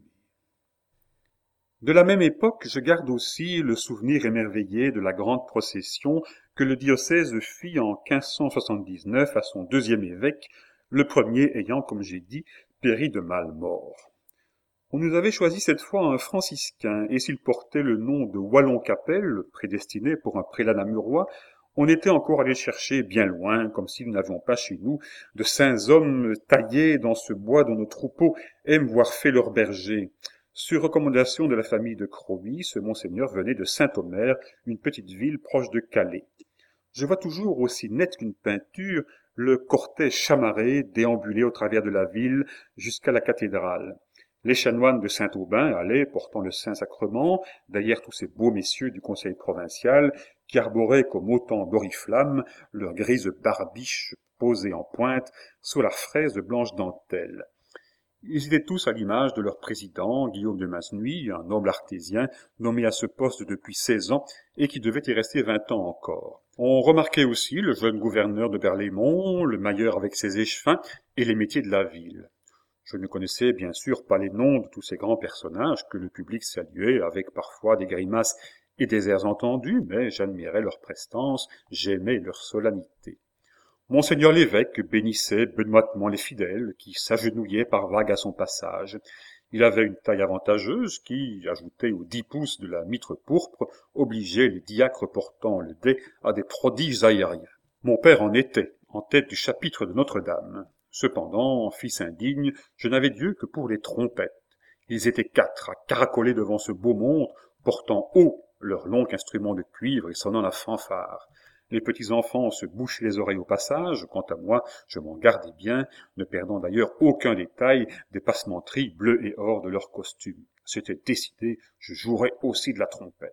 De la même époque, je garde aussi le souvenir émerveillé de la grande procession que le diocèse fit en quinze cent soixante-dix-neuf à son deuxième évêque, le premier ayant, comme j'ai dit, péri de malmort. On nous avait choisi cette fois un franciscain, et s'il portait le nom de Wallon-Capelle, prédestiné pour un prélat namurois, on était encore allé chercher bien loin, comme si nous n'avions pas chez nous de saints hommes taillés dans ce bois dont nos troupeaux aiment voir fait leur berger. Sur recommandation de la famille de Croby, ce monseigneur venait de Saint-Omer, une petite ville proche de Calais. Je vois toujours aussi net qu'une peinture le cortège chamarré déambuler au travers de la ville jusqu'à la cathédrale. Les chanoines de Saint-Aubin allaient, portant le Saint-Sacrement, derrière tous ces beaux messieurs du conseil provincial, qui arboraient comme autant d'oriflammes leurs grises barbiches posées en pointe sous la fraise de blanche dentelle. Ils étaient tous à l'image de leur président, Guillaume de Masnuy, un noble artésien, nommé à ce poste depuis seize ans et qui devait y rester vingt ans encore. On remarquait aussi le jeune gouverneur de Berlaymont, le mailleur avec ses échevins et les métiers de la ville. Je ne connaissais bien sûr pas les noms de tous ces grands personnages que le public saluait avec parfois des grimaces et des airs entendus, mais j'admirais leur prestance, j'aimais leur solennité. Monseigneur l'évêque bénissait benoîtement les fidèles qui s'agenouillaient par vagues à son passage. Il avait une taille avantageuse qui, ajoutée aux dix pouces de la mitre pourpre, obligeait les diacres portant le dais à des prodiges aériens. Mon père en était, en tête du chapitre de Notre-Dame. Cependant, fils indigne, je n'avais Dieu que pour les trompettes. Ils étaient quatre à caracoler devant ce beau monde, portant haut leur long instrument de cuivre et sonnant la fanfare. Les petits enfants se bouchaient les oreilles au passage, quant à moi, je m'en gardais bien, ne perdant d'ailleurs aucun détail des passementeries bleues et or de leurs costumes. C'était décidé, je jouerais aussi de la trompette.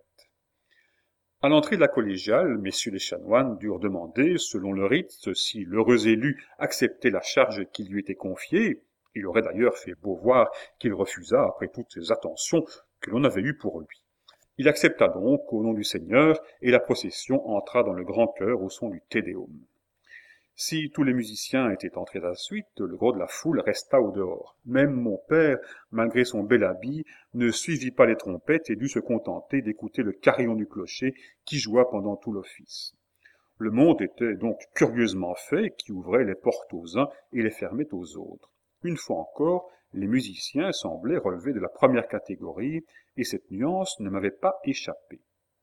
À l'entrée de la collégiale, messieurs les chanoines durent demander, selon le rite, si l'heureux élu acceptait la charge qui lui était confiée. Il aurait d'ailleurs fait beau voir qu'il refusa après toutes ces attentions que l'on avait eues pour lui. Il accepta donc, au nom du Seigneur, et la procession entra dans le grand chœur au son du Te Deum. Si tous les musiciens étaient entrés à la suite, le gros de la foule resta au dehors. Même mon père, malgré son bel habit, ne suivit pas les trompettes et dut se contenter d'écouter le carillon du clocher qui joua pendant tout l'office. Le monde était donc curieusement fait, qui ouvrait les portes aux uns et les fermait aux autres. Une fois encore, les musiciens semblaient relever de la première catégorie, et cette nuance ne m'avait pas échappé.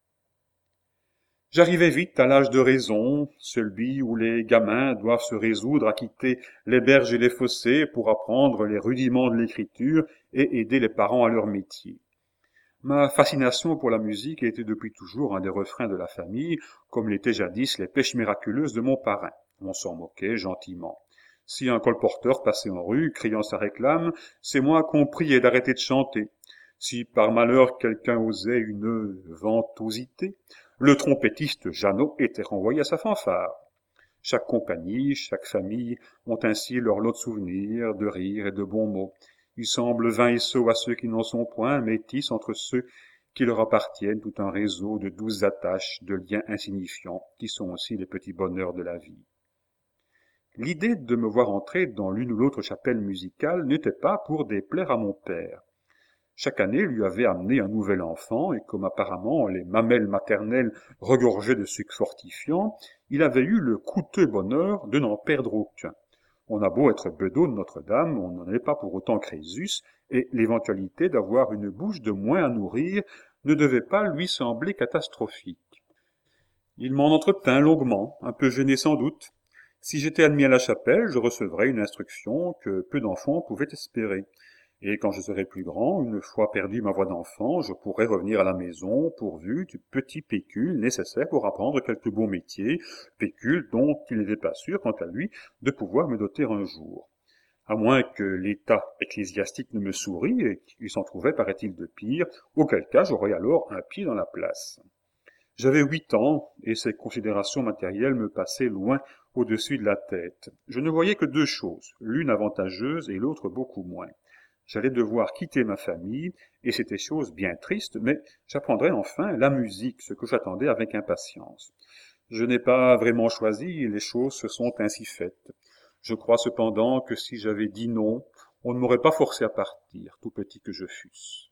J'arrivais vite à l'âge de raison, celui où les gamins doivent se résoudre à quitter les berges et les fossés pour apprendre les rudiments de l'écriture et aider les parents à leur métier. Ma fascination pour la musique était depuis toujours un des refrains de la famille, comme l'étaient jadis les pêches miraculeuses de mon parrain. On s'en moquait gentiment. Si un colporteur passait en rue, criant sa réclame, c'est moi qu'on priait d'arrêter de chanter. Si par malheur quelqu'un osait une ventosité, le trompettiste Jeannot était renvoyé à sa fanfare. Chaque compagnie, chaque famille ont ainsi leur lot de souvenirs, de rires et de bons mots. Ils semblent vains et sots à ceux qui n'en sont point, mais tissent entre ceux qui leur appartiennent tout un réseau de douces attaches, de liens insignifiants, qui sont aussi les petits bonheurs de la vie. L'idée de me voir entrer dans l'une ou l'autre chapelle musicale n'était pas pour déplaire à mon père. Chaque année lui avait amené un nouvel enfant, et comme apparemment les mamelles maternelles regorgeaient de sucre fortifiant, il avait eu le coûteux bonheur de n'en perdre aucun. On a beau être bedeau de Notre-Dame, on n'en est pas pour autant Crésus, et l'éventualité d'avoir une bouche de moins à nourrir ne devait pas lui sembler catastrophique. Il m'en entretint longuement, un peu gêné sans doute. Si j'étais admis à la chapelle, je recevrais une instruction que peu d'enfants pouvaient espérer. Et quand je serais plus grand, une fois perdu ma voix d'enfant, je pourrais revenir à la maison pourvu du petit pécule nécessaire pour apprendre quelques beaux métiers, pécule dont il n'était pas sûr, quant à lui, de pouvoir me doter un jour. À moins que l'état ecclésiastique ne me sourie, et qu'il s'en trouvait, paraît-il, de pire, auquel cas j'aurais alors un pied dans la place. J'avais huit ans, et ces considérations matérielles me passaient loin au-dessus de la tête. Je ne voyais que deux choses, l'une avantageuse et l'autre beaucoup moins. J'allais devoir quitter ma famille, et c'était chose bien triste, mais j'apprendrais enfin la musique, ce que j'attendais avec impatience. Je n'ai pas vraiment choisi, et les choses se sont ainsi faites. Je crois cependant que si j'avais dit non, on ne m'aurait pas forcé à partir, tout petit que je fusse.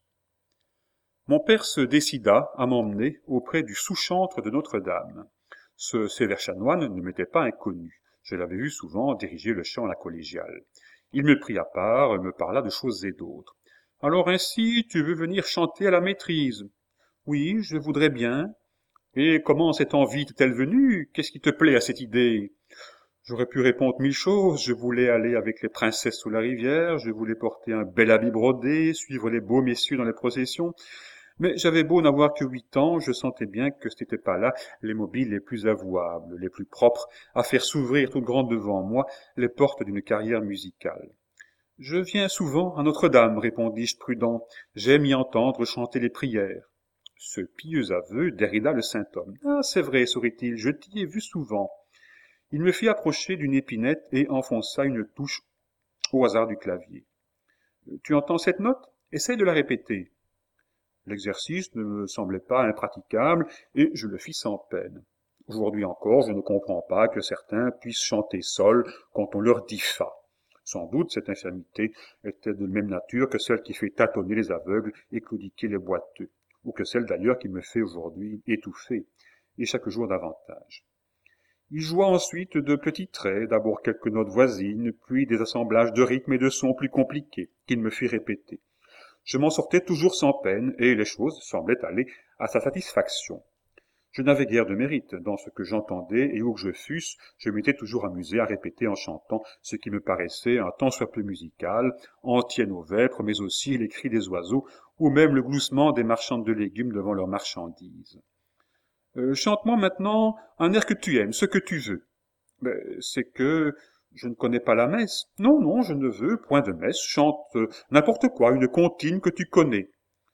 Mon père se décida à m'emmener auprès du sous-chantre de Notre-Dame. Ce sévère chanoine ne m'était pas inconnu. Je l'avais vu souvent diriger le chant à la collégiale. Il me prit à part, me parla de choses et d'autres. « Alors ainsi, tu veux venir chanter à la maîtrise ?»« Oui, je voudrais bien. »« Et comment cette envie t'est-elle venue? Qu'est-ce qui te plaît à cette idée ?» J'aurais pu répondre mille choses. Je voulais aller avec les princesses sous la rivière, je voulais porter un bel habit brodé, suivre les beaux messieurs dans les processions. Mais j'avais beau n'avoir que huit ans, je sentais bien que ce n'étaient pas là les mobiles les plus avouables, les plus propres, à faire s'ouvrir toutes grandes devant moi les portes d'une carrière musicale. « Je viens souvent à Notre-Dame, répondis-je prudent. J'aime y entendre chanter les prières. » Ce pieux aveu dérida le saint homme. « Ah, c'est vrai, sourit-il, je t'y ai vu souvent. » Il me fit approcher d'une épinette et enfonça une touche au hasard du clavier. « Tu entends cette note? Essaye de la répéter. » L'exercice ne me semblait pas impraticable et je le fis sans peine. Aujourd'hui encore, je ne comprends pas que certains puissent chanter seuls quand on leur dit fa. Sans doute cette infirmité était de même nature que celle qui fait tâtonner les aveugles et claudiquer les boiteux, ou que celle d'ailleurs qui me fait aujourd'hui étouffer, et chaque jour davantage. Il joua ensuite de petits traits, d'abord quelques notes voisines, puis des assemblages de rythmes et de sons plus compliqués, qu'il me fit répéter. Je m'en sortais toujours sans peine, et les choses semblaient aller à sa satisfaction. Je n'avais guère de mérite dans ce que j'entendais, et où que je fusse, je m'étais toujours amusé à répéter en chantant ce qui me paraissait un tant soit peu musical, antienne aux vêpres, mais aussi les cris des oiseaux, ou même le gloussement des marchandes de légumes devant leurs marchandises. Euh, chante-moi maintenant un air que tu aimes, ce que tu veux. Ben, c'est que je ne connais pas la messe. Non, non, je ne veux point de messe. Chante euh, n'importe quoi, une comptine que tu connais.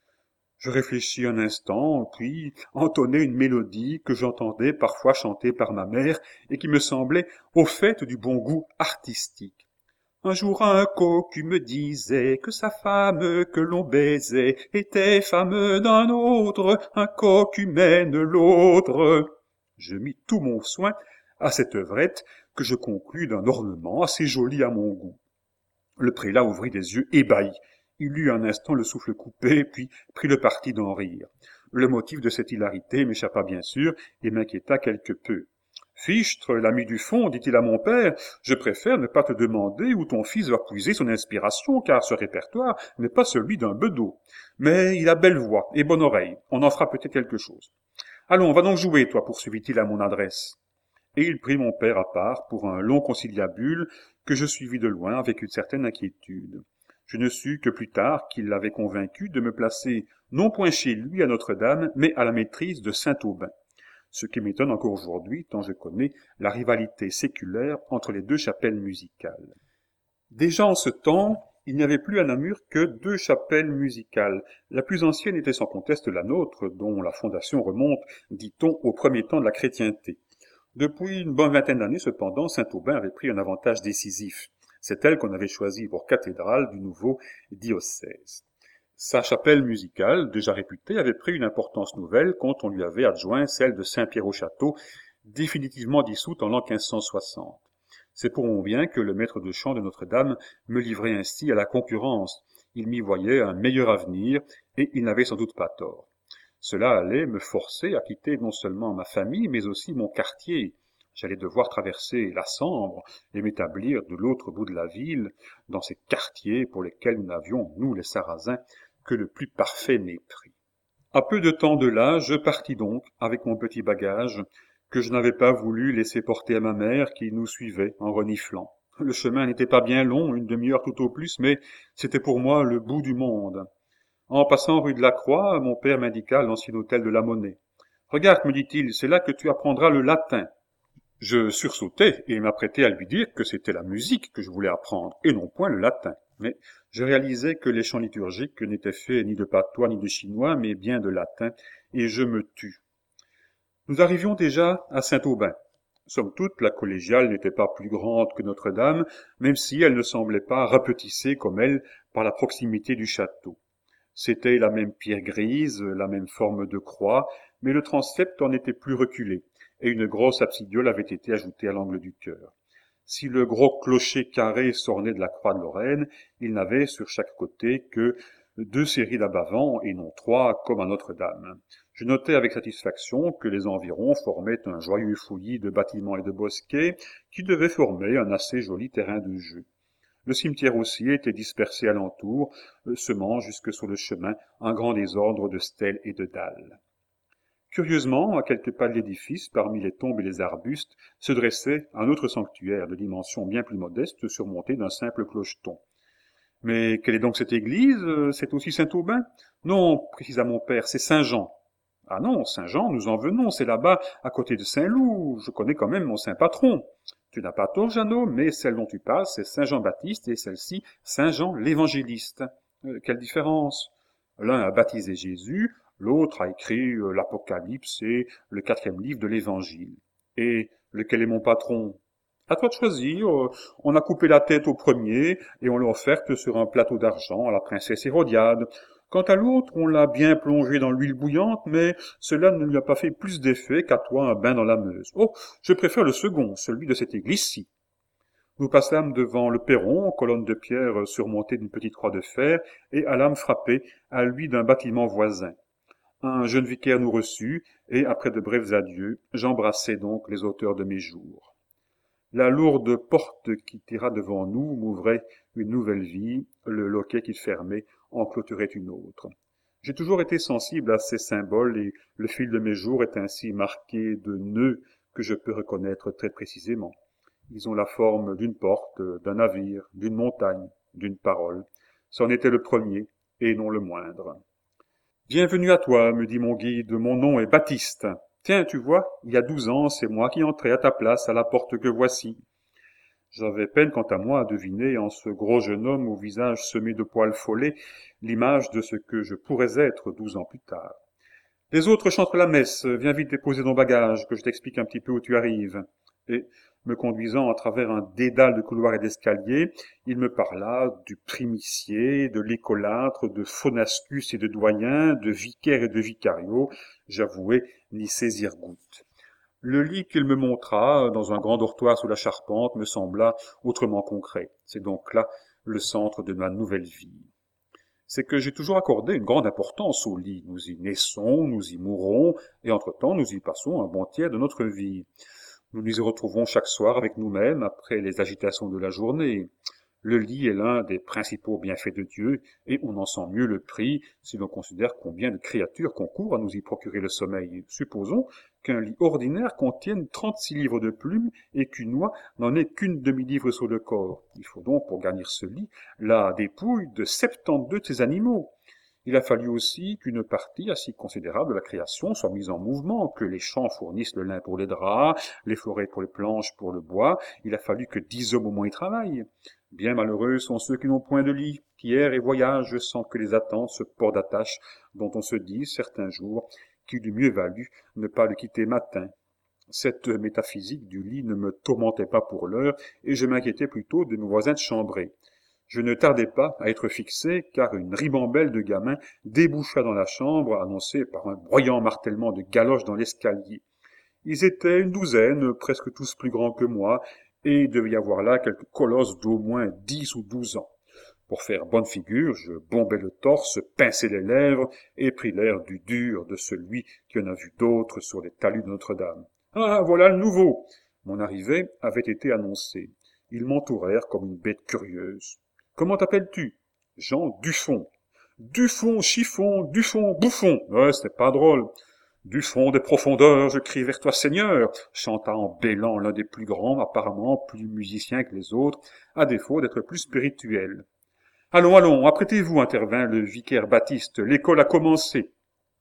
Je réfléchis un instant, puis entonnai une mélodie que j'entendais parfois chanter par ma mère et qui me semblait au fait du bon goût artistique. Un jour un cocu me disait que sa femme que l'on baisait était femme d'un autre, un coq mène l'autre. Je mis tout mon soin à cette œuvrette que je conclus d'un ornement assez joli à mon goût. Le prélat ouvrit des yeux ébahis. Il eut un instant le souffle coupé, puis prit le parti d'en rire. Le motif de cette hilarité m'échappa bien sûr et m'inquiéta quelque peu. « Fichtre, l'ami du fond, dit-il à mon père, je préfère ne pas te demander où ton fils va puiser son inspiration, car ce répertoire n'est pas celui d'un bedeau. Mais il a belle voix et bonne oreille, on en fera peut-être quelque chose. Allons, va donc jouer, toi, poursuivit-il à mon adresse. » Et il prit mon père à part pour un long conciliabule que je suivis de loin avec une certaine inquiétude. Je ne sus que plus tard qu'il l'avait convaincu de me placer non point chez lui à Notre-Dame, mais à la maîtrise de Saint-Aubin. Ce qui m'étonne encore aujourd'hui, tant je connais la rivalité séculaire entre les deux chapelles musicales. Déjà en ce temps, il n'y avait plus à Namur que deux chapelles musicales. La plus ancienne était sans conteste la nôtre, dont la fondation remonte, dit-on, au premier temps de la chrétienté. Depuis une bonne vingtaine d'années, cependant, Saint-Aubin avait pris un avantage décisif. C'est elle qu'on avait choisie pour cathédrale du nouveau diocèse. Sa chapelle musicale, déjà réputée, avait pris une importance nouvelle quand on lui avait adjoint celle de Saint-Pierre-au-Château, définitivement dissoute en l'an quinze cent soixante. C'est pour mon bien que le maître de chant de Notre-Dame me livrait ainsi à la concurrence. Il m'y voyait un meilleur avenir, et il n'avait sans doute pas tort. Cela allait me forcer à quitter non seulement ma famille, mais aussi mon quartier. J'allais devoir traverser la Sambre et m'établir de l'autre bout de la ville, dans ces quartiers pour lesquels nous n'avions, nous les Sarrasins, que le plus parfait mépris. À peu de temps de là, je partis donc, avec mon petit bagage, que je n'avais pas voulu laisser porter à ma mère qui nous suivait en reniflant. Le chemin n'était pas bien long, une demi-heure tout au plus, mais c'était pour moi le bout du monde. En passant rue de la Croix, mon père m'indiqua l'ancien hôtel de la Monnaie. « Regarde, me dit-il, c'est là que tu apprendras le latin. » Je sursautai et m'apprêtai à lui dire que c'était la musique que je voulais apprendre, et non point le latin. Mais je réalisais que les chants liturgiques n'étaient faits ni de patois ni de chinois, mais bien de latin, et je me tus. Nous arrivions déjà à Saint-Aubin. Somme toute, la collégiale n'était pas plus grande que Notre-Dame, même si elle ne semblait pas rapetissée comme elle par la proximité du château. C'était la même pierre grise, la même forme de croix, mais le transept en était plus reculé, et une grosse absidiole avait été ajoutée à l'angle du chœur. Si le gros clocher carré s'ornait de la croix de Lorraine, il n'avait sur chaque côté que deux séries d'abavants et non trois comme à Notre-Dame. Je notais avec satisfaction que les environs formaient un joyeux fouillis de bâtiments et de bosquets qui devaient former un assez joli terrain de jeu. Le cimetière aussi était dispersé alentour, semant jusque sur le chemin un grand désordre de stèles et de dalles. Curieusement, à quelques pas de l'édifice, parmi les tombes et les arbustes, se dressait un autre sanctuaire de dimension bien plus modeste, surmonté d'un simple clocheton. Mais quelle est donc cette église? C'est aussi Saint-Aubin? Non, précisa mon père, c'est Saint-Jean. Ah non, Saint-Jean, nous en venons, c'est là-bas, à côté de Saint-Loup. Je connais quand même mon saint patron. Tu n'as pas tort, Jeannot, mais celle dont tu parles, c'est Saint-Jean-Baptiste et celle-ci, Saint-Jean l'Évangéliste. Euh, quelle différence? L'un a baptisé Jésus, l'autre a écrit euh, l'Apocalypse et le quatrième livre de l'Évangile. Et lequel est mon patron? À toi de choisir. Euh, on a coupé la tête au premier et on l'a offerte sur un plateau d'argent à la princesse Hérodiade. Quant à l'autre, on l'a bien plongé dans l'huile bouillante, mais cela ne lui a pas fait plus d'effet qu'à toi un bain dans la Meuse. Oh, je préfère le second, celui de cette église-ci. Nous passâmes devant le perron, colonne de pierre surmontée d'une petite croix de fer, et allâmes frapper à lui d'un bâtiment voisin. Un jeune vicaire nous reçut, et après de brefs adieux, j'embrassai donc les auteurs de mes jours. La lourde porte qui tira devant nous m'ouvrait une nouvelle vie, le loquet qu'il fermait en clôturait une autre. J'ai toujours été sensible à ces symboles et le fil de mes jours est ainsi marqué de nœuds que je peux reconnaître très précisément. Ils ont la forme d'une porte, d'un navire, d'une montagne, d'une parole. C'en était le premier et non le moindre. « Bienvenue à toi, me dit mon guide, mon nom est Baptiste. Tiens, tu vois, il y a douze ans, c'est moi qui entrais à ta place à la porte que voici. » J'avais peine, quant à moi, à deviner en ce gros jeune homme au visage semé de poils follets l'image de ce que je pourrais être douze ans plus tard. « Les autres chantent la messe, viens vite déposer ton bagage, que je t'explique un petit peu où tu arrives. » Et, me conduisant à travers un dédale de couloirs et d'escaliers, il me parla du primicier, de l'écolâtre, de phonascus et de doyen, de vicaire et de vicario, j'avouais n'y saisir goutte. Le lit qu'il me montra, dans un grand dortoir sous la charpente, me sembla autrement concret. C'est donc là le centre de ma nouvelle vie. C'est que j'ai toujours accordé une grande importance au lit. Nous y naissons, nous y mourons, et entre-temps nous y passons un bon tiers de notre vie. Nous nous y retrouvons chaque soir avec nous-mêmes après les agitations de la journée. Le lit est l'un des principaux bienfaits de Dieu, et on en sent mieux le prix si l'on considère combien de créatures concourent à nous y procurer le sommeil. Supposons qu'un lit ordinaire contienne trente-six livres de plumes et qu'une oie n'en ait qu'une demi-livre sur le corps. Il faut donc, pour garnir ce lit, la dépouille de soixante-douze de ces animaux. Il a fallu aussi qu'une partie assez considérable de la création soit mise en mouvement, que les champs fournissent le lin pour les draps, les forêts pour les planches, pour le bois. Il a fallu que dix hommes au moins y travaillent. Bien malheureux sont ceux qui n'ont point de lit, qui errent et voyagent sans que les attendent ce port d'attache dont on se dit, certains jours, qu'il eût mieux valu ne pas le quitter matin. Cette métaphysique du lit ne me tourmentait pas pour l'heure, et je m'inquiétais plutôt de mes voisins de chambrée. Je ne tardais pas à être fixé, car une ribambelle de gamins déboucha dans la chambre, annoncée par un bruyant martèlement de galoches dans l'escalier. Ils étaient une douzaine, presque tous plus grands que moi, et il devait y avoir là quelques colosses d'au moins dix ou douze ans. Pour faire bonne figure, je bombais le torse, pinçais les lèvres, et pris l'air du dur de celui qui en a vu d'autres sur les talus de Notre-Dame. « Ah, voilà le nouveau !» Mon arrivée avait été annoncée. Ils m'entourèrent comme une bête curieuse. « Comment t'appelles-tu »« Jean Dufond. »« Dufond, chiffon, Dufond, bouffon. » Ouais, c'était pas drôle. « Du fond des profondeurs, je crie vers toi, Seigneur » chanta en bêlant l'un des plus grands, apparemment plus musicien que les autres, à défaut d'être plus spirituel. « Allons, allons, apprêtez-vous, intervint le vicaire Baptiste, l'école a commencé. »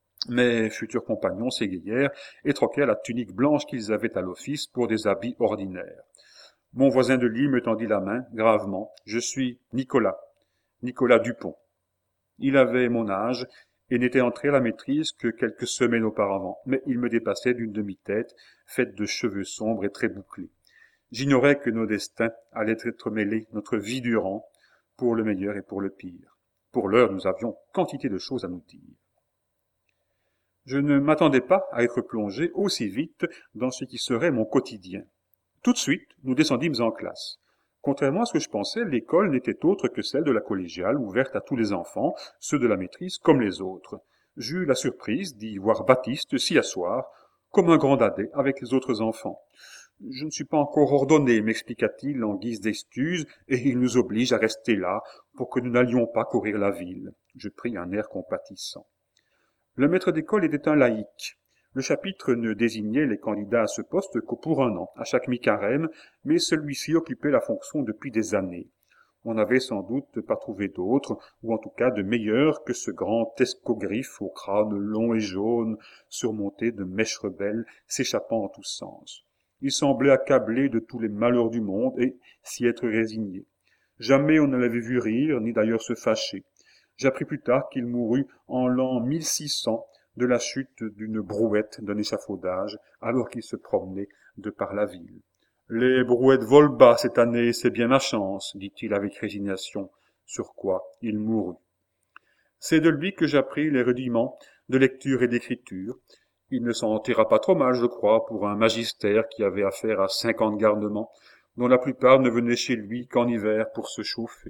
Mes futurs compagnons s'égayèrent et troquèrent la tunique blanche qu'ils avaient à l'office pour des habits ordinaires. Mon voisin de lit me tendit la main, gravement. « Je suis Nicolas, Nicolas Dupont. » Il avait mon âge et n'était entré à la maîtrise que quelques semaines auparavant, mais il me dépassait d'une demi-tête, faite de cheveux sombres et très bouclés. J'ignorais que nos destins allaient être mêlés notre vie durant, pour le meilleur et pour le pire. Pour l'heure, nous avions quantité de choses à nous dire. Je ne m'attendais pas à être plongé aussi vite dans ce qui serait mon quotidien. Tout de suite, nous descendîmes en classe. Contrairement à ce que je pensais, l'école n'était autre que celle de la collégiale, ouverte à tous les enfants, ceux de la maîtrise comme les autres. J'eus la surprise d'y voir Baptiste s'y asseoir, comme un grand dadais avec les autres enfants. « Je ne suis pas encore ordonné, m'expliqua-t-il en guise d'excuse, et il nous oblige à rester là pour que nous n'allions pas courir la ville. » Je pris un air compatissant. Le maître d'école était un laïc. Le chapitre ne désignait les candidats à ce poste que pour un an, à chaque mi-carême, mais celui-ci occupait la fonction depuis des années. On n'avait sans doute pas trouvé d'autres, ou en tout cas de meilleurs que ce grand escogriffe au crâne long et jaune, surmonté de mèches rebelles s'échappant en tous sens. Il semblait accablé de tous les malheurs du monde et s'y être résigné. Jamais on ne l'avait vu rire, ni d'ailleurs se fâcher. J'appris plus tard qu'il mourut en l'an mille six cents de la chute d'une brouette d'un échafaudage, alors qu'il se promenait de par la ville. « Les brouettes volent bas cette année, c'est bien ma chance, » dit-il avec résignation, sur quoi il mourut. C'est de lui que j'appris les rudiments de lecture et d'écriture. Il ne s'en tira pas trop mal, je crois, pour un magistère qui avait affaire à cinquante garnements, dont la plupart ne venaient chez lui qu'en hiver pour se chauffer.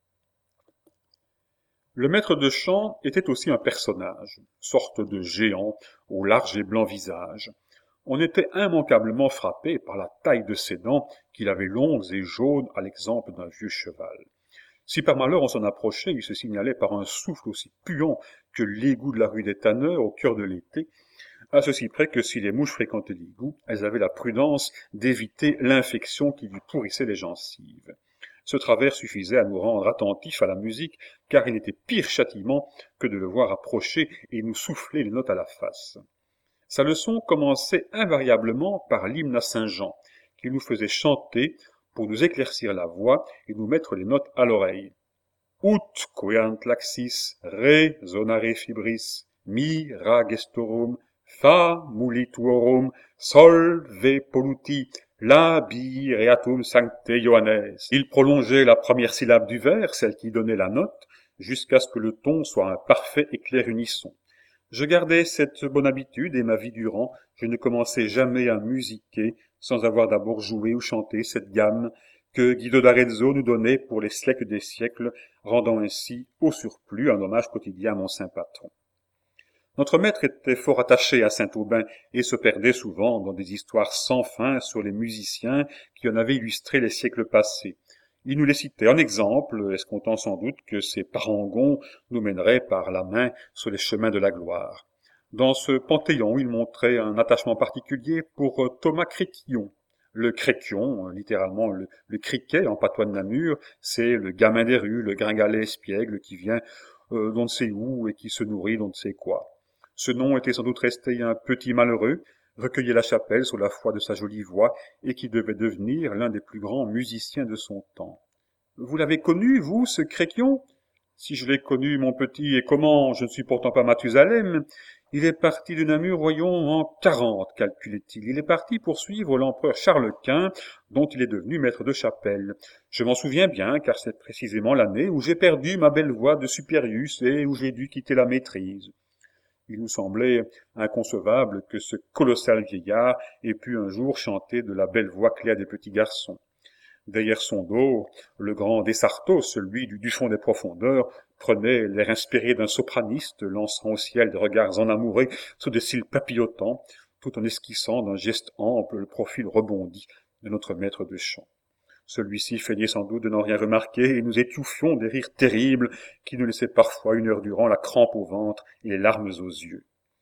Le maître de chant était aussi un personnage, sorte de géant au large et blanc visage. On était immanquablement frappé par la taille de ses dents, qu'il avait longues et jaunes à l'exemple d'un vieux cheval. Si par malheur on s'en approchait, il se signalait par un souffle aussi puant que l'égout de la rue des Tanneurs au cœur de l'été, à ceci près que si les mouches fréquentaient l'égout, elles avaient la prudence d'éviter l'infection qui lui pourrissait les gencives. Ce travers suffisait à nous rendre attentifs à la musique, car il n'était pire châtiment que de le voir approcher et nous souffler les notes à la face. Sa leçon commençait invariablement par l'hymne à Saint-Jean, qui nous faisait chanter pour nous éclaircir la voix et nous mettre les notes à l'oreille. Ut queant laxis resonare fibris, mi ra gestorum, fa mulituorum, sol ve polluti, la bireatum sancte Johannes. Il prolongeait la première syllabe du vers, celle qui donnait la note, jusqu'à ce que le ton soit un parfait et clair unisson. Je gardais cette bonne habitude et ma vie durant, je ne commençais jamais à musiquer sans avoir d'abord joué ou chanté cette gamme que Guido d'Arezzo nous donnait pour les siècles des siècles, rendant ainsi au surplus un hommage quotidien à mon saint patron. Notre maître était fort attaché à Saint-Aubin et se perdait souvent dans des histoires sans fin sur les musiciens qui en avaient illustré les siècles passés. Il nous les citait en exemple, escomptant sans doute que ces parangons nous mèneraient par la main sur les chemins de la gloire. Dans ce panthéon, il montrait un attachement particulier pour Thomas Créquillon. Le Créquion, littéralement le, le criquet en patois de Namur, c'est le gamin des rues, le gringalet espiègle qui vient euh, d'on ne sait où et qui se nourrit d'on ne sait quoi. Ce nom était sans doute resté un petit malheureux, recueilli à la chapelle sur la foi de sa jolie voix, et qui devait devenir l'un des plus grands musiciens de son temps. Vous l'avez connu, vous, ce Créquion? Si je l'ai connu, mon petit, et comment, je ne suis pourtant pas Mathusalem. Il est parti de Namur, voyons, en quarante, calculait-il. Il est parti pour suivre l'empereur Charles Quint, dont il est devenu maître de chapelle. Je m'en souviens bien, car c'est précisément l'année où j'ai perdu ma belle voix de Superius et où j'ai dû quitter la maîtrise. Il nous semblait inconcevable que ce colossal vieillard ait pu un jour chanter de la belle voix claire des petits garçons. Derrière son dos, le grand Desartos, celui du Duchon des profondeurs, prenait l'air inspiré d'un sopraniste, lançant au ciel des regards enamourés sous des cils papillotants, tout en esquissant d'un geste ample le profil rebondi de notre maître de chant. Celui-ci feignait sans doute de n'en rien remarquer, et nous étouffions des rires terribles qui nous laissaient parfois une heure durant la crampe au ventre et les larmes aux yeux.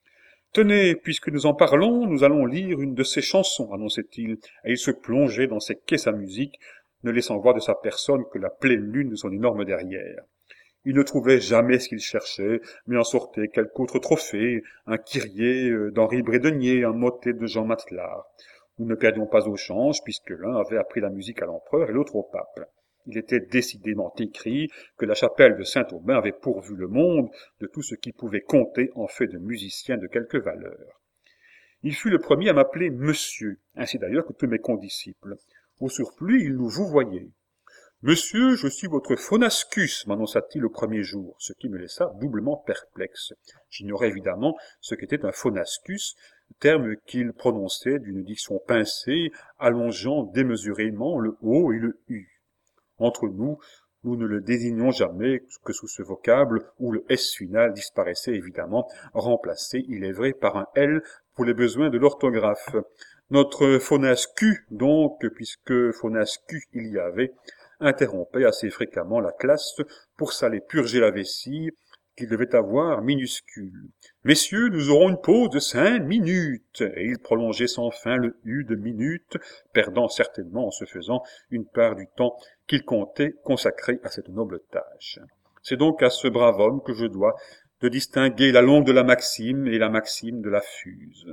« Tenez, puisque nous en parlons, nous allons lire une de ses chansons, annonçait-il, et il se plongeait dans ses caisses à musique, ne laissant voir de sa personne que la pleine lune de son énorme derrière. Il ne trouvait jamais ce qu'il cherchait, mais en sortait quelque autre trophée, un Kyrie d'Henri Brédenier, un motet de Jean Matelard. Nous ne perdions pas au change, puisque l'un avait appris la musique à l'empereur et l'autre au pape. Il était décidément écrit que la chapelle de Saint-Aubin avait pourvu le monde de tout ce qui pouvait compter en fait de musicien de quelque valeur. Il fut le premier à m'appeler monsieur, ainsi d'ailleurs que tous mes condisciples. Au surplus, il nous vouvoyait. « Monsieur, je suis votre phonascus, m'annonça-t-il au premier jour, ce qui me laissa doublement perplexe. J'ignorais évidemment ce qu'était un phonascus, termes qu'il prononçait d'une diction pincée, allongeant démesurément le O et le U. Entre nous, nous ne le désignions jamais que sous ce vocable où le S final disparaissait évidemment, remplacé, il est vrai, par un L pour les besoins de l'orthographe. Notre phonas Q, donc, puisque phonas Q il y avait, interrompait assez fréquemment la classe pour s'aller purger la vessie qu'il devait avoir minuscule. « Messieurs, nous aurons une pause de cinq minutes !» Et il prolongeait sans fin le U de minutes, perdant certainement en se faisant une part du temps qu'il comptait consacrer à cette noble tâche. C'est donc à ce brave homme que je dois de distinguer la longue de la maxime et la maxime de la fuse.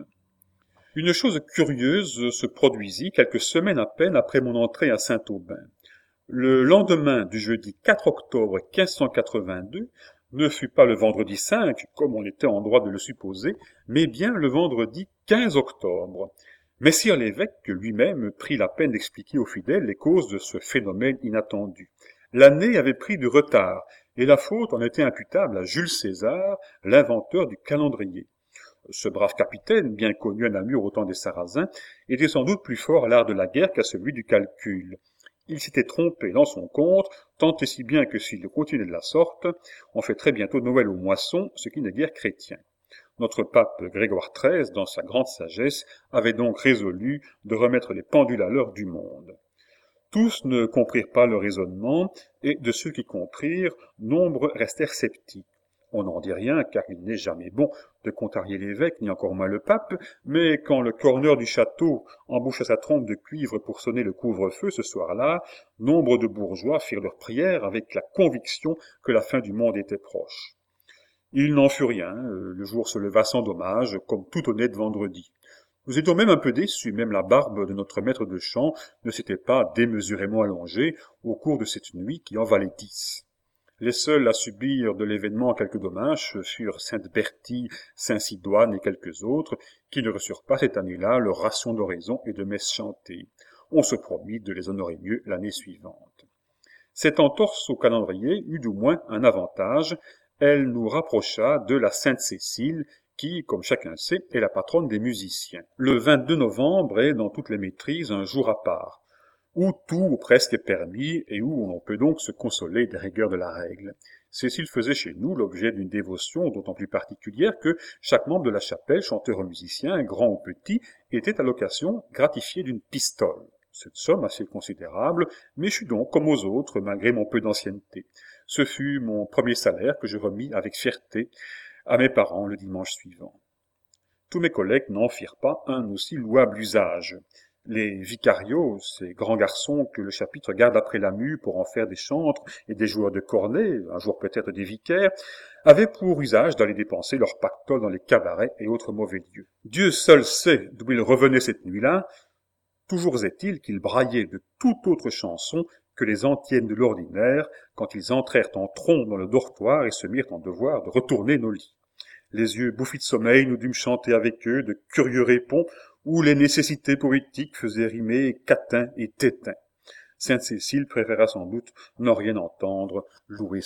Une chose curieuse se produisit quelques semaines à peine après mon entrée à Saint-Aubin. Le lendemain du jeudi quatre octobre quinze cent quatre-vingt-deux ne fut pas le vendredi cinq, comme on était en droit de le supposer, mais bien le vendredi quinze octobre. Messire l'évêque lui-même prit la peine d'expliquer aux fidèles les causes de ce phénomène inattendu. L'année avait pris du retard, et la faute en était imputable à Jules César, l'inventeur du calendrier. Ce brave capitaine, bien connu à Namur au temps des Sarrasins, était sans doute plus fort à l'art de la guerre qu'à celui du calcul. Il s'était trompé dans son compte, tant et si bien que s'il continuait de la sorte, on fait très bientôt Noël aux moissons, ce qui n'est guère chrétien. Notre pape Grégoire treize, dans sa grande sagesse, avait donc résolu de remettre les pendules à l'heure du monde. Tous ne comprirent pas le raisonnement, et de ceux qui comprirent, nombre restèrent sceptiques. On n'en dit rien, car il n'est jamais bon de contrarier l'évêque, ni encore moins le pape, mais quand le corneur du château emboucha sa trompe de cuivre pour sonner le couvre-feu ce soir-là, nombre de bourgeois firent leur prière avec la conviction que la fin du monde était proche. Il n'en fut rien, le jour se leva sans dommage, comme tout honnête vendredi. Nous étions même un peu déçus, même la barbe de notre maître de chant ne s'était pas démesurément allongée au cours de cette nuit qui en valait dix. Les seuls à subir de l'événement quelques dommages furent Sainte-Bertille, Saint-Sidoine et quelques autres, qui ne reçurent pas cette année-là leur ration d'oraison et de messes chantées. On se promit de les honorer mieux l'année suivante. Cette entorse au calendrier eut du moins un avantage, elle nous rapprocha de la Sainte-Cécile, qui, comme chacun sait, est la patronne des musiciens. Le vingt-deux novembre est, dans toutes les maîtrises, un jour à part, où tout ou presque est permis et où on peut donc se consoler des rigueurs de la règle. Cécile faisait chez nous l'objet d'une dévotion d'autant plus particulière que chaque membre de la chapelle, chanteur ou musicien, grand ou petit, était à l'occasion gratifié d'une pistole. Cette somme assez considérable m'échut donc comme aux autres, malgré mon peu d'ancienneté. Ce fut mon premier salaire que je remis avec fierté à mes parents le dimanche suivant. Tous mes collègues n'en firent pas un aussi louable usage. Les vicarios, ces grands garçons que le chapitre garde après la mue pour en faire des chantres et des joueurs de cornet, un jour peut-être des vicaires, avaient pour usage d'aller dépenser leur pactole dans les cabarets et autres mauvais lieux. Dieu seul sait d'où ils revenaient cette nuit-là. Toujours est-il qu'ils braillaient de toute autre chanson que les antiennes de l'ordinaire quand ils entrèrent en trombe dans le dortoir et se mirent en devoir de retourner nos lits. Les yeux bouffis de sommeil, nous dûmes chanter avec eux de curieux répons où les nécessités poétiques faisaient rimer catin et tétin. Sainte-Cécile préféra sans doute n'en rien entendre, louer